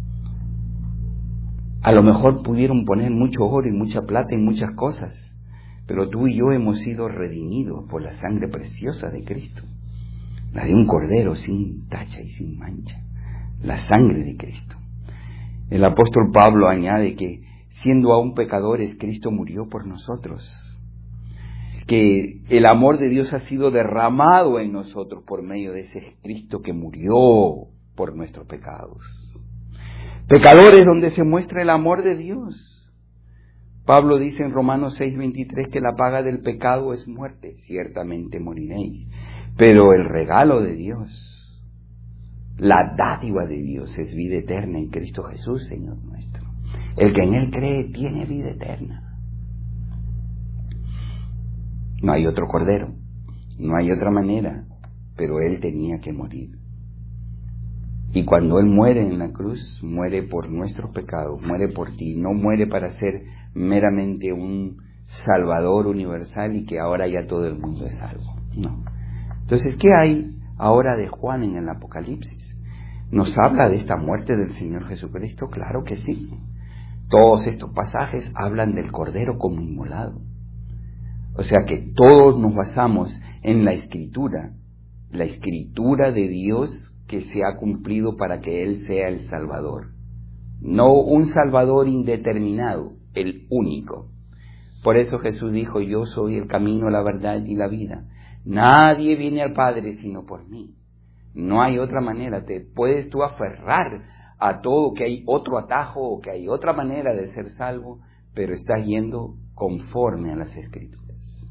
A lo mejor pudieron poner mucho oro y mucha plata en muchas cosas, pero tú y yo hemos sido redimidos por la sangre preciosa de Cristo, la de un cordero sin tacha y sin mancha, la sangre de Cristo. El apóstol Pablo añade que siendo aún pecadores, Cristo murió por nosotros, que el amor de Dios ha sido derramado en nosotros por medio de ese Cristo que murió por nuestros pecados. Pecadores donde se muestra el amor de Dios. Pablo dice en Romanos 6:23 que la paga del pecado es muerte, ciertamente moriréis, pero el regalo de Dios, la dádiva de Dios es vida eterna en Cristo Jesús, Señor nuestro. El que en Él cree tiene vida eterna. No hay otro cordero, no hay otra manera, pero Él tenía que morir. Y cuando Él muere en la cruz, muere por nuestros pecados, muere por ti, no muere para ser meramente un Salvador universal y que ahora ya todo el mundo es salvo. No. Entonces, ¿qué hay ahora de Juan en el Apocalipsis? ¿Nos habla de esta muerte del Señor Jesucristo? Claro que sí. Todos estos pasajes hablan del Cordero como inmolado. O sea que todos nos basamos en la Escritura de Dios que se ha cumplido para que Él sea el Salvador. No un Salvador indeterminado, el único. Por eso Jesús dijo, yo soy el camino, la verdad y la vida. Nadie viene al Padre sino por mí. No hay otra manera. Te puedes tú aferrar a todo, que hay otro atajo o que hay otra manera de ser salvo, pero estás yendo conforme a las Escrituras.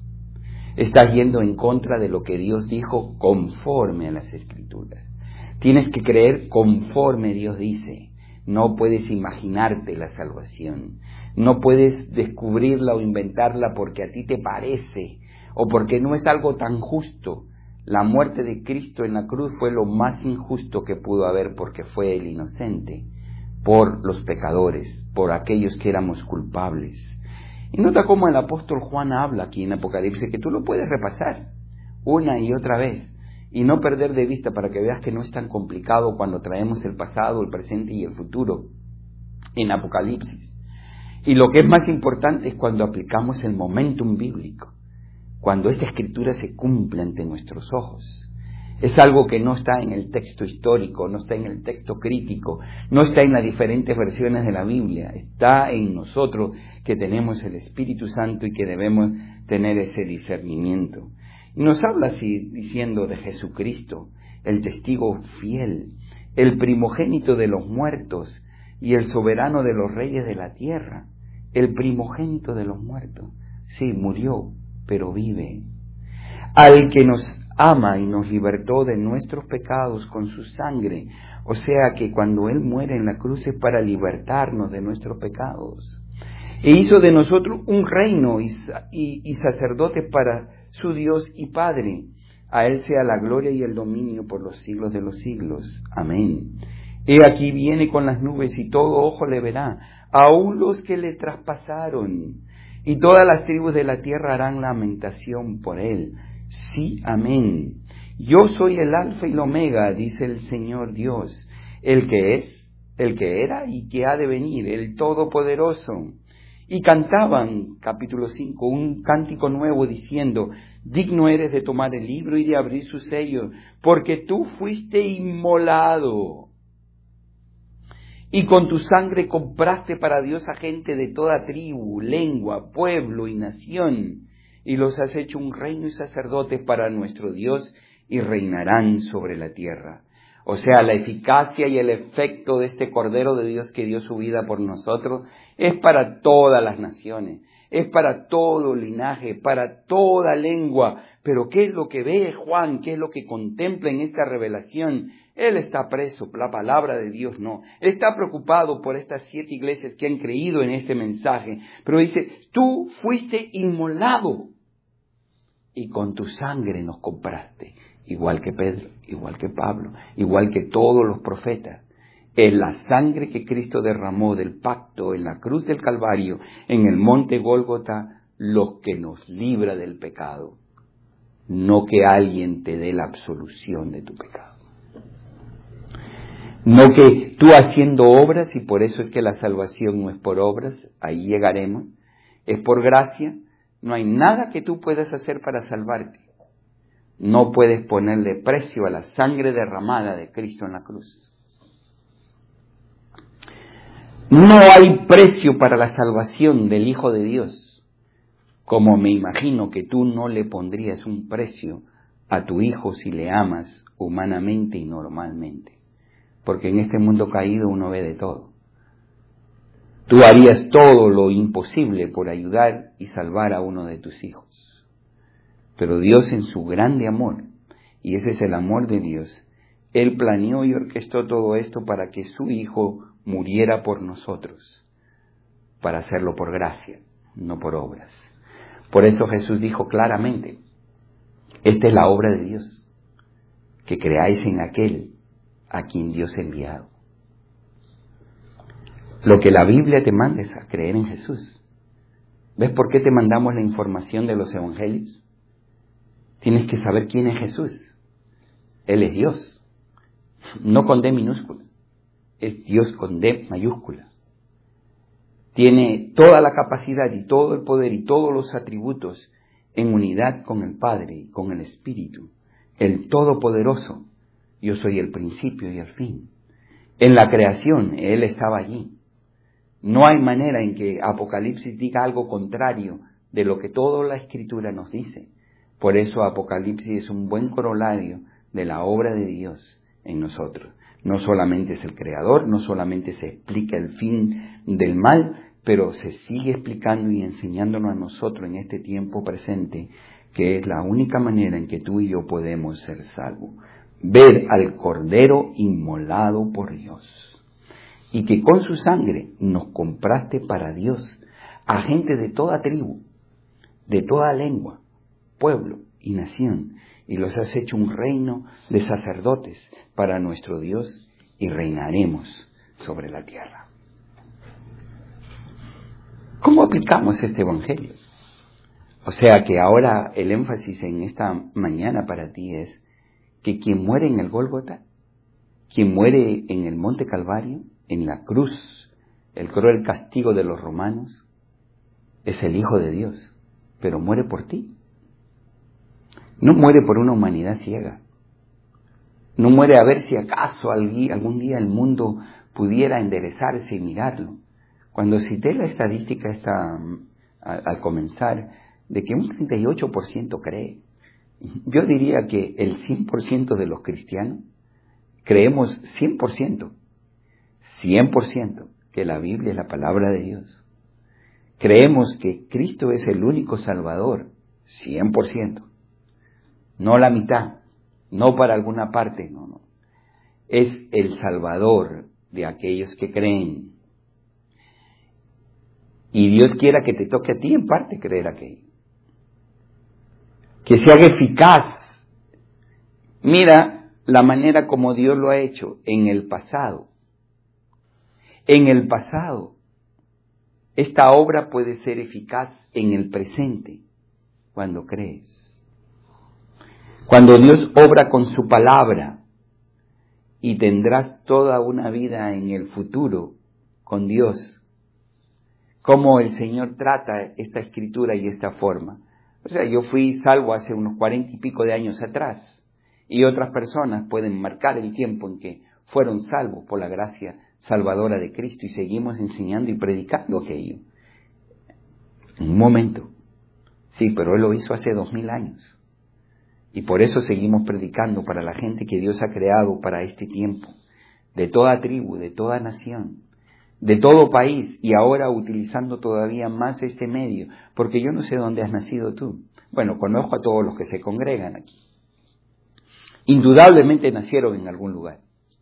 Estás yendo en contra de lo que Dios dijo conforme a las Escrituras. Tienes que creer conforme Dios dice. No puedes imaginarte la salvación. No puedes descubrirla o inventarla porque a ti te parece o porque no es algo tan justo. La muerte de Cristo en la cruz fue lo más injusto que pudo haber porque fue el inocente, por los pecadores, por aquellos que éramos culpables. Y nota cómo el apóstol Juan habla aquí en Apocalipsis, que tú lo puedes repasar una y otra vez y no perder de vista para que veas que no es tan complicado cuando traemos el pasado, el presente y el futuro en Apocalipsis. Y lo que es más importante es cuando aplicamos el momentum bíblico. Cuando esta escritura se cumple ante nuestros ojos. Es algo que no está en el texto histórico, no está en el texto crítico, no está en las diferentes versiones de la Biblia, está en nosotros que tenemos el Espíritu Santo y que debemos tener ese discernimiento. Y nos habla así diciendo de Jesucristo, el testigo fiel, el primogénito de los muertos y el soberano de los reyes de la tierra, el primogénito de los muertos. Sí, murió, pero vive. Al que nos ama y nos libertó de nuestros pecados con su sangre. O sea que cuando Él muere en la cruz es para libertarnos de nuestros pecados. E hizo de nosotros un reino y sacerdotes para su Dios y Padre. A Él sea la gloria y el dominio por los siglos de los siglos. Amén. He aquí viene con las nubes y todo ojo le verá, aun los que le traspasaron. Y todas las tribus de la tierra harán lamentación por Él. Sí, amén. Yo soy el Alfa y el Omega, dice el Señor Dios, el que es, el que era y que ha de venir, el Todopoderoso. Y cantaban, capítulo 5, un cántico nuevo diciendo, digno eres de tomar el libro y de abrir sus sellos, porque tú fuiste inmolado. Y con tu sangre compraste para Dios a gente de toda tribu, lengua, pueblo y nación, y los has hecho un reino y sacerdotes para nuestro Dios, y reinarán sobre la tierra. O sea, la eficacia y el efecto de este Cordero de Dios que dio su vida por nosotros es para todas las naciones, es para todo linaje, para toda lengua. Pero ¿qué es lo que ve Juan? ¿Qué es lo que contempla en esta revelación? Él está preso, la palabra de Dios no. Él está preocupado por estas 7 iglesias que han creído en este mensaje. Pero dice, tú fuiste inmolado y con tu sangre nos compraste. Igual que Pedro, igual que Pablo, igual que todos los profetas. Es la sangre que Cristo derramó del pacto en la cruz del Calvario, en el monte Gólgota, los que nos libra del pecado. No que alguien te dé la absolución de tu pecado. No que tú haciendo obras, y por eso es que la salvación no es por obras, ahí llegaremos, es por gracia. No hay nada que tú puedas hacer para salvarte. No puedes ponerle precio a la sangre derramada de Cristo en la cruz. No hay precio para la salvación del Hijo de Dios, como me imagino que tú no le pondrías un precio a tu hijo si le amas humanamente y normalmente. Porque en este mundo caído uno ve de todo. Tú harías todo lo imposible por ayudar y salvar a uno de tus hijos. Pero Dios en su grande amor, y ese es el amor de Dios, Él planeó y orquestó todo esto para que su Hijo muriera por nosotros, para hacerlo por gracia, no por obras. Por eso Jesús dijo claramente, esta es la obra de Dios, que creáis en aquel a quien Dios ha enviado. Lo que la Biblia te manda es a creer en Jesús. ¿Ves por qué te mandamos la información de los evangelios? Tienes que saber quién es Jesús. Él es Dios. No con D minúscula. Es Dios con D mayúscula. Tiene toda la capacidad y todo el poder y todos los atributos en unidad con el Padre y con el Espíritu. El Todopoderoso. Yo soy el principio y el fin. En la creación, Él estaba allí. No hay manera en que Apocalipsis diga algo contrario de lo que toda la Escritura nos dice. Por eso Apocalipsis es un buen corolario de la obra de Dios en nosotros. No solamente es el Creador, no solamente se explica el fin del mal, pero se sigue explicando y enseñándonos a nosotros en este tiempo presente que es la única manera en que tú y yo podemos ser salvos. Ver al Cordero inmolado por Dios. Y que con su sangre nos compraste para Dios, a gente de toda tribu, de toda lengua, pueblo y nación, y los has hecho un reino de sacerdotes para nuestro Dios, y reinaremos sobre la tierra. ¿Cómo aplicamos este evangelio? O sea que ahora el énfasis en esta mañana para ti es que quien muere en el Gólgota, quien muere en el monte Calvario, en la cruz, el cruel castigo de los romanos, es el Hijo de Dios, pero muere por ti. No muere por una humanidad ciega. No muere a ver si acaso algún día el mundo pudiera enderezarse y mirarlo. Cuando cité la estadística al comenzar, de que un 38% cree, yo diría que el 100% de los cristianos creemos 100% que la Biblia es la palabra de Dios. Creemos que Cristo es el único Salvador, 100%. No la mitad, no para alguna parte, no. Es el Salvador de aquellos que creen. Y Dios quiera que te toque a ti en parte creer aquello. Que se haga eficaz. Mira la manera como Dios lo ha hecho en el pasado. En el pasado, esta obra puede ser eficaz en el presente, cuando crees. Cuando Dios obra con su palabra, y tendrás toda una vida en el futuro con Dios. Cómo el Señor trata esta escritura y esta forma. O sea, yo fui salvo hace unos 40 y pico de años atrás, y otras personas pueden marcar el tiempo en que fueron salvos por la gracia salvadora de Cristo, y seguimos enseñando y predicando aquello. Un momento. Sí, pero Él lo hizo hace 2000 años. Y por eso seguimos predicando para la gente que Dios ha creado para este tiempo, de toda tribu, de toda nación, de todo país, y ahora utilizando todavía más este medio, porque yo no sé dónde has nacido tú. Bueno, conozco a todos los que se congregan aquí. Indudablemente nacieron en algún lugar.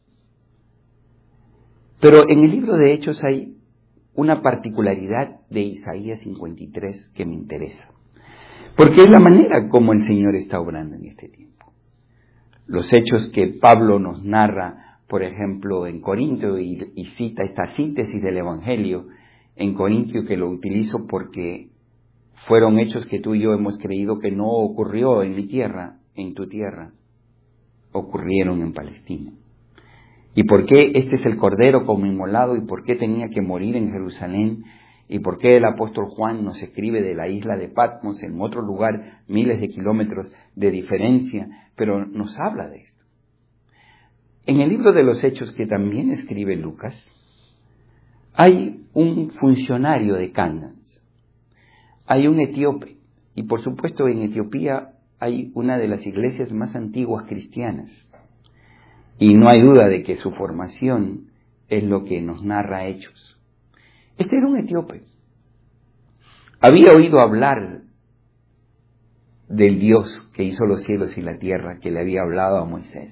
Pero en el libro de Hechos hay una particularidad de Isaías 53 que me interesa, porque es la manera como el Señor está obrando en este tiempo. Los hechos que Pablo nos narra, por ejemplo, en Corintio, y cita esta síntesis del Evangelio en Corintio, que lo utilizo porque fueron hechos que tú y yo hemos creído que no ocurrió en mi tierra, en tu tierra, ocurrieron en Palestina. ¿Y por qué este es el Cordero como inmolado? ¿Y por qué tenía que morir en Jerusalén? ¿Y por qué el apóstol Juan nos escribe de la isla de Patmos, en otro lugar, miles de kilómetros de diferencia, pero nos habla de esto? En el libro de los Hechos, que también escribe Lucas, hay un funcionario de Canaán, hay un etíope, y por supuesto en Etiopía hay una de las iglesias más antiguas cristianas, y no hay duda de que su formación es lo que nos narra Hechos. Este era un etíope. Había oído hablar del Dios que hizo los cielos y la tierra, que le había hablado a Moisés.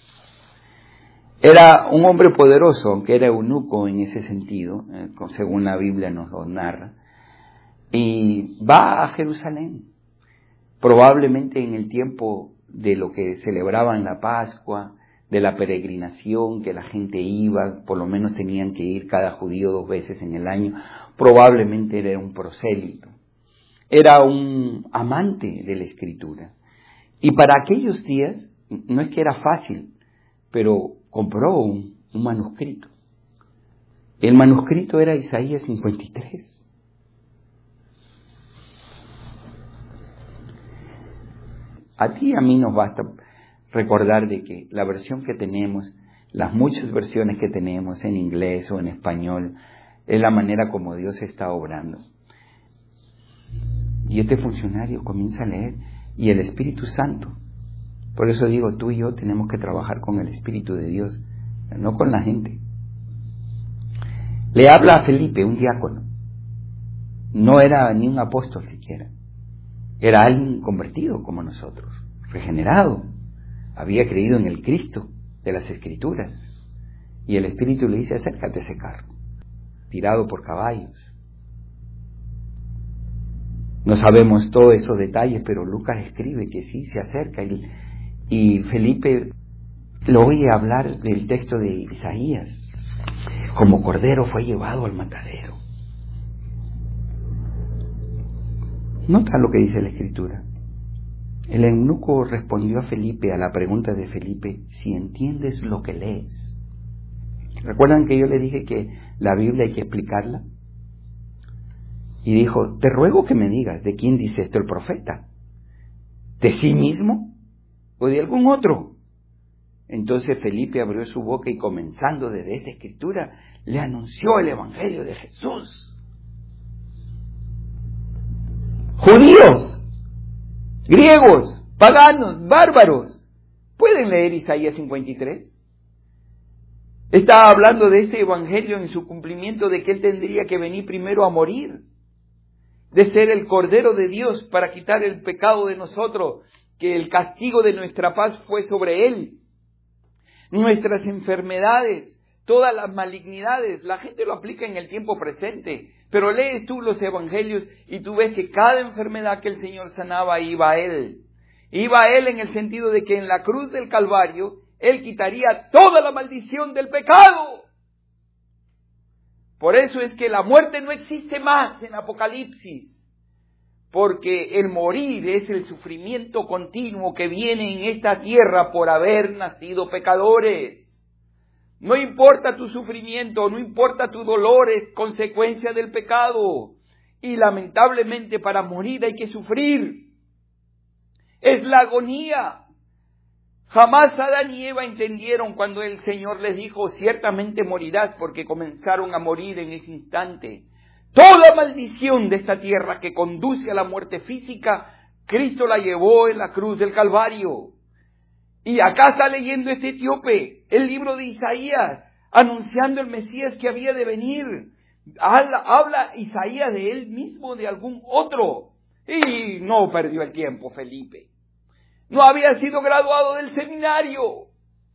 Era un hombre poderoso, aunque era eunuco en ese sentido, según la Biblia nos lo narra, y va a Jerusalén, probablemente en el tiempo de lo que celebraban la Pascua, de la peregrinación, que la gente iba, por lo menos tenían que ir cada judío 2 veces en el año, probablemente era un prosélito, era un amante de la Escritura. Y para aquellos días, no es que era fácil, pero compró un manuscrito. El manuscrito era Isaías 53. A ti y a mí nos basta recordar de que la versión que tenemos, las muchas versiones que tenemos en inglés o en español, es la manera como Dios está obrando. Y este funcionario comienza a leer, y el Espíritu Santo, por eso digo, tú y yo tenemos que trabajar con el Espíritu de Dios, no con la gente. Le habla a Felipe, un diácono. No era ni un apóstol siquiera. Era alguien convertido como nosotros, regenerado. Había creído en el Cristo de las Escrituras. Y el Espíritu le dice, acércate a ese carro, tirado por caballos. No sabemos todos esos detalles, pero Lucas escribe que sí, se acerca. Y Felipe lo oye hablar del texto de Isaías. Como cordero fue llevado al matadero. Nota lo que dice la Escritura. El eunuco respondió a Felipe, a la pregunta de Felipe, si entiendes lo que lees. ¿Recuerdan que yo le dije que la Biblia hay que explicarla? Y dijo, te ruego que me digas, ¿de quién dice esto el profeta? ¿De sí mismo o de algún otro? Entonces Felipe abrió su boca y comenzando desde esta escritura, le anunció el Evangelio de Jesús. Judíos, griegos, paganos, bárbaros, ¿pueden leer Isaías 53? Está hablando de este Evangelio en su cumplimiento, de que Él tendría que venir primero a morir, de ser el Cordero de Dios para quitar el pecado de nosotros, que el castigo de nuestra paz fue sobre Él. Nuestras enfermedades, todas las malignidades, la gente lo aplica en el tiempo presente, pero lees tú los evangelios y tú ves que cada enfermedad que el Señor sanaba iba a Él. Iba a Él en el sentido de que en la cruz del Calvario Él quitaría toda la maldición del pecado. Por eso es que la muerte no existe más en Apocalipsis, porque el morir es el sufrimiento continuo que viene en esta tierra por haber nacido pecadores. No importa tu sufrimiento, no importa tu dolor, es consecuencia del pecado. Y lamentablemente para morir hay que sufrir. Es la agonía. Jamás Adán y Eva entendieron cuando el Señor les dijo, ciertamente morirás, porque comenzaron a morir en ese instante. Toda maldición de esta tierra que conduce a la muerte física Cristo la llevó en la cruz del Calvario. Y acá está leyendo este etíope el libro de Isaías, anunciando el Mesías que había de venir. Habla Isaías de él mismo, de algún otro. Y no perdió el tiempo Felipe. No había sido graduado del seminario.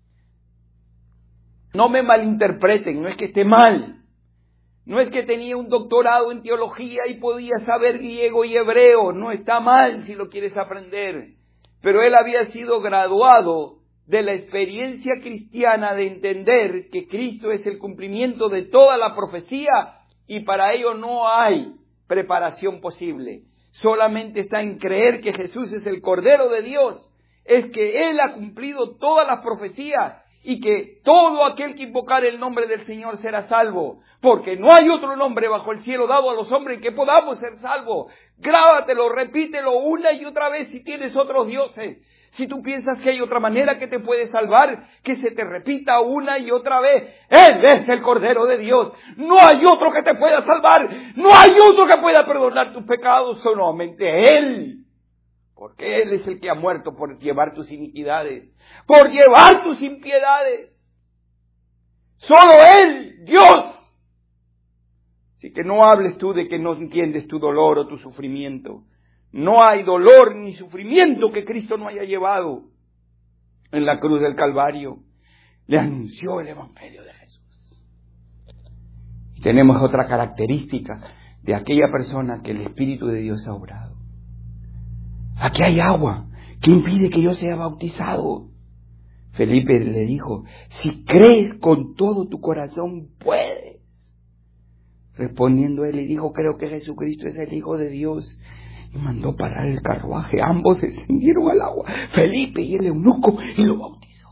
No me malinterpreten, no es que esté mal. No es que tenía un doctorado en teología y podía saber griego y hebreo. No está mal si lo quieres aprender. Pero él había sido graduado de la experiencia cristiana de entender que Cristo es el cumplimiento de toda la profecía y para ello no hay preparación posible. Solamente está en creer que Jesús es el Cordero de Dios. Es que Él ha cumplido todas las profecías y que todo aquel que invocar el nombre del Señor será salvo. Porque no hay otro nombre bajo el cielo dado a los hombres en que podamos ser salvos. Grábatelo, repítelo una y otra vez si tienes otros dioses. Si tú piensas que hay otra manera que te puede salvar, que se te repita una y otra vez. Él es el Cordero de Dios. No hay otro que te pueda salvar. No hay otro que pueda perdonar tus pecados, solamente Él. Porque Él es el que ha muerto por llevar tus iniquidades, por llevar tus impiedades. Solo Él, Dios. Así que no hables tú de que no entiendes tu dolor o tu sufrimiento. No hay dolor ni sufrimiento que Cristo no haya llevado en la cruz del Calvario. Le anunció el Evangelio de Jesús. Y tenemos otra característica de aquella persona que el Espíritu de Dios ha obrado. Aquí hay agua que impide que yo sea bautizado. Felipe le dijo, si crees con todo tu corazón, puedes. Respondiendo él le dijo, creo que Jesucristo es el Hijo de Dios. Y mandó parar el carruaje. Ambos descendieron al agua, Felipe y el eunuco, y lo bautizó.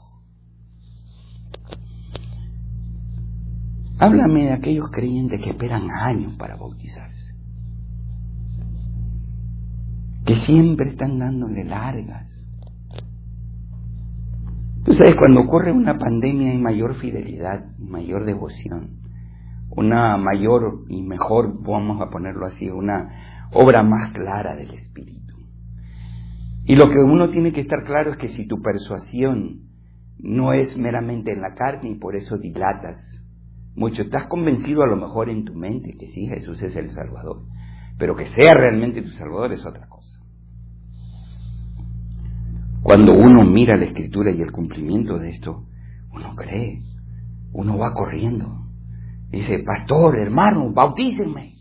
Háblame de aquellos creyentes que esperan años para bautizarse, que siempre están dándole largas. Tú sabes, cuando ocurre una pandemia hay mayor fidelidad, mayor devoción, una mayor y mejor, vamos a ponerlo así, una obra más clara del Espíritu. Y lo que uno tiene que estar claro es que si tu persuasión no es meramente en la carne y por eso dilatas mucho, estás convencido a lo mejor en tu mente que sí, Jesús es el Salvador, pero que sea realmente tu Salvador es otra cosa. Cuando uno mira la Escritura y el cumplimiento de esto, uno cree, uno va corriendo, dice, pastor, hermano, bautícenme.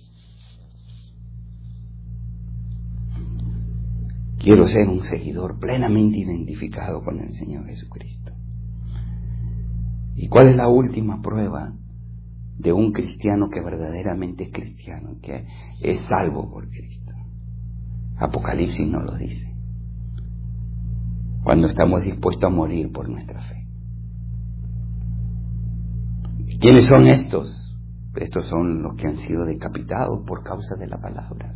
Quiero ser un seguidor plenamente identificado con el Señor Jesucristo. ¿Y cuál es la última prueba de un cristiano que verdaderamente es cristiano, que es salvo por Cristo? Apocalipsis nos lo dice. Cuando estamos dispuestos a morir por nuestra fe. ¿Y quiénes son estos? Estos son los que han sido decapitados por causa de la palabra.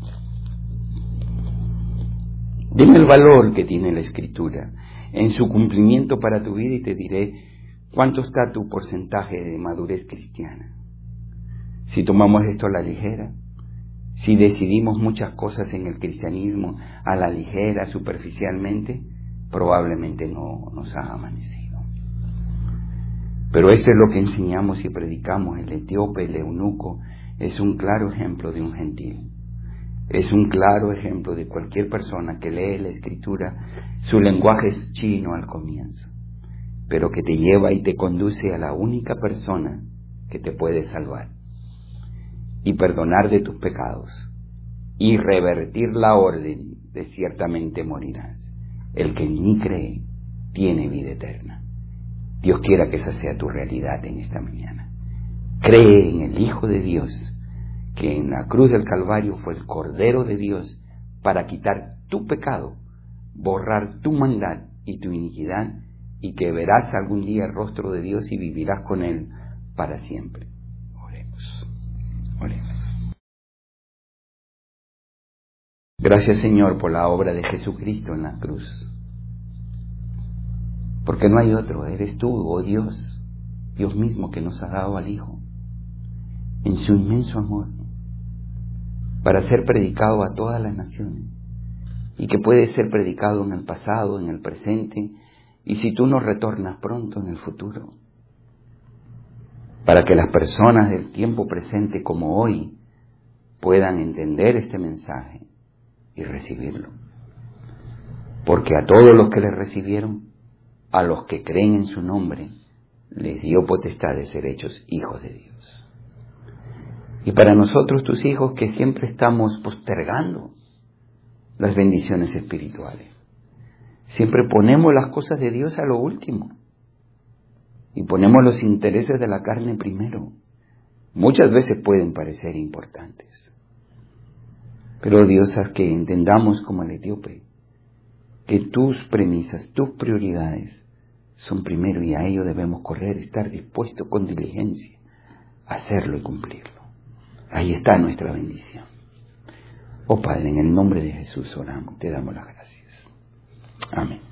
Dime el valor que tiene la Escritura en su cumplimiento para tu vida y te diré cuánto está tu porcentaje de madurez cristiana. Si tomamos esto a la ligera, si decidimos muchas cosas en el cristianismo a la ligera, superficialmente, probablemente no nos ha amanecido. Pero esto es lo que enseñamos y predicamos. El etíope, el eunuco, es un claro ejemplo de un gentil. Es un claro ejemplo de cualquier persona que lee la Escritura. Su lenguaje es chino al comienzo, pero que te lleva y te conduce a la única persona que te puede salvar y perdonar de tus pecados y revertir la orden de ciertamente morirás. El que en mí cree tiene vida eterna. Dios quiera que esa sea tu realidad en esta mañana. Cree en el Hijo de Dios, que en la cruz del Calvario fue el Cordero de Dios para quitar tu pecado, borrar tu maldad y tu iniquidad, y que verás algún día el rostro de Dios y vivirás con Él para siempre. Oremos. Oremos. Gracias, Señor, por la obra de Jesucristo en la cruz. Porque no hay otro, eres tú, oh Dios, Dios mismo que nos ha dado al Hijo, en su inmenso amor, para ser predicado a todas las naciones y que puede ser predicado en el pasado, en el presente, y si tú no retornas pronto, en el futuro, para que las personas del tiempo presente como hoy puedan entender este mensaje y recibirlo. Porque a todos los que le recibieron, a los que creen en su nombre, les dio potestad de ser hechos hijos de Dios. Y para nosotros, tus hijos, que siempre estamos postergando las bendiciones espirituales, siempre ponemos las cosas de Dios a lo último y ponemos los intereses de la carne primero. Muchas veces pueden parecer importantes, pero Dios hace que entendamos como el etíope que tus premisas, tus prioridades son primero, y a ello debemos correr, estar dispuestos con diligencia a hacerlo y cumplirlo. Ahí está nuestra bendición. Oh Padre, en el nombre de Jesús oramos, te damos las gracias. Amén.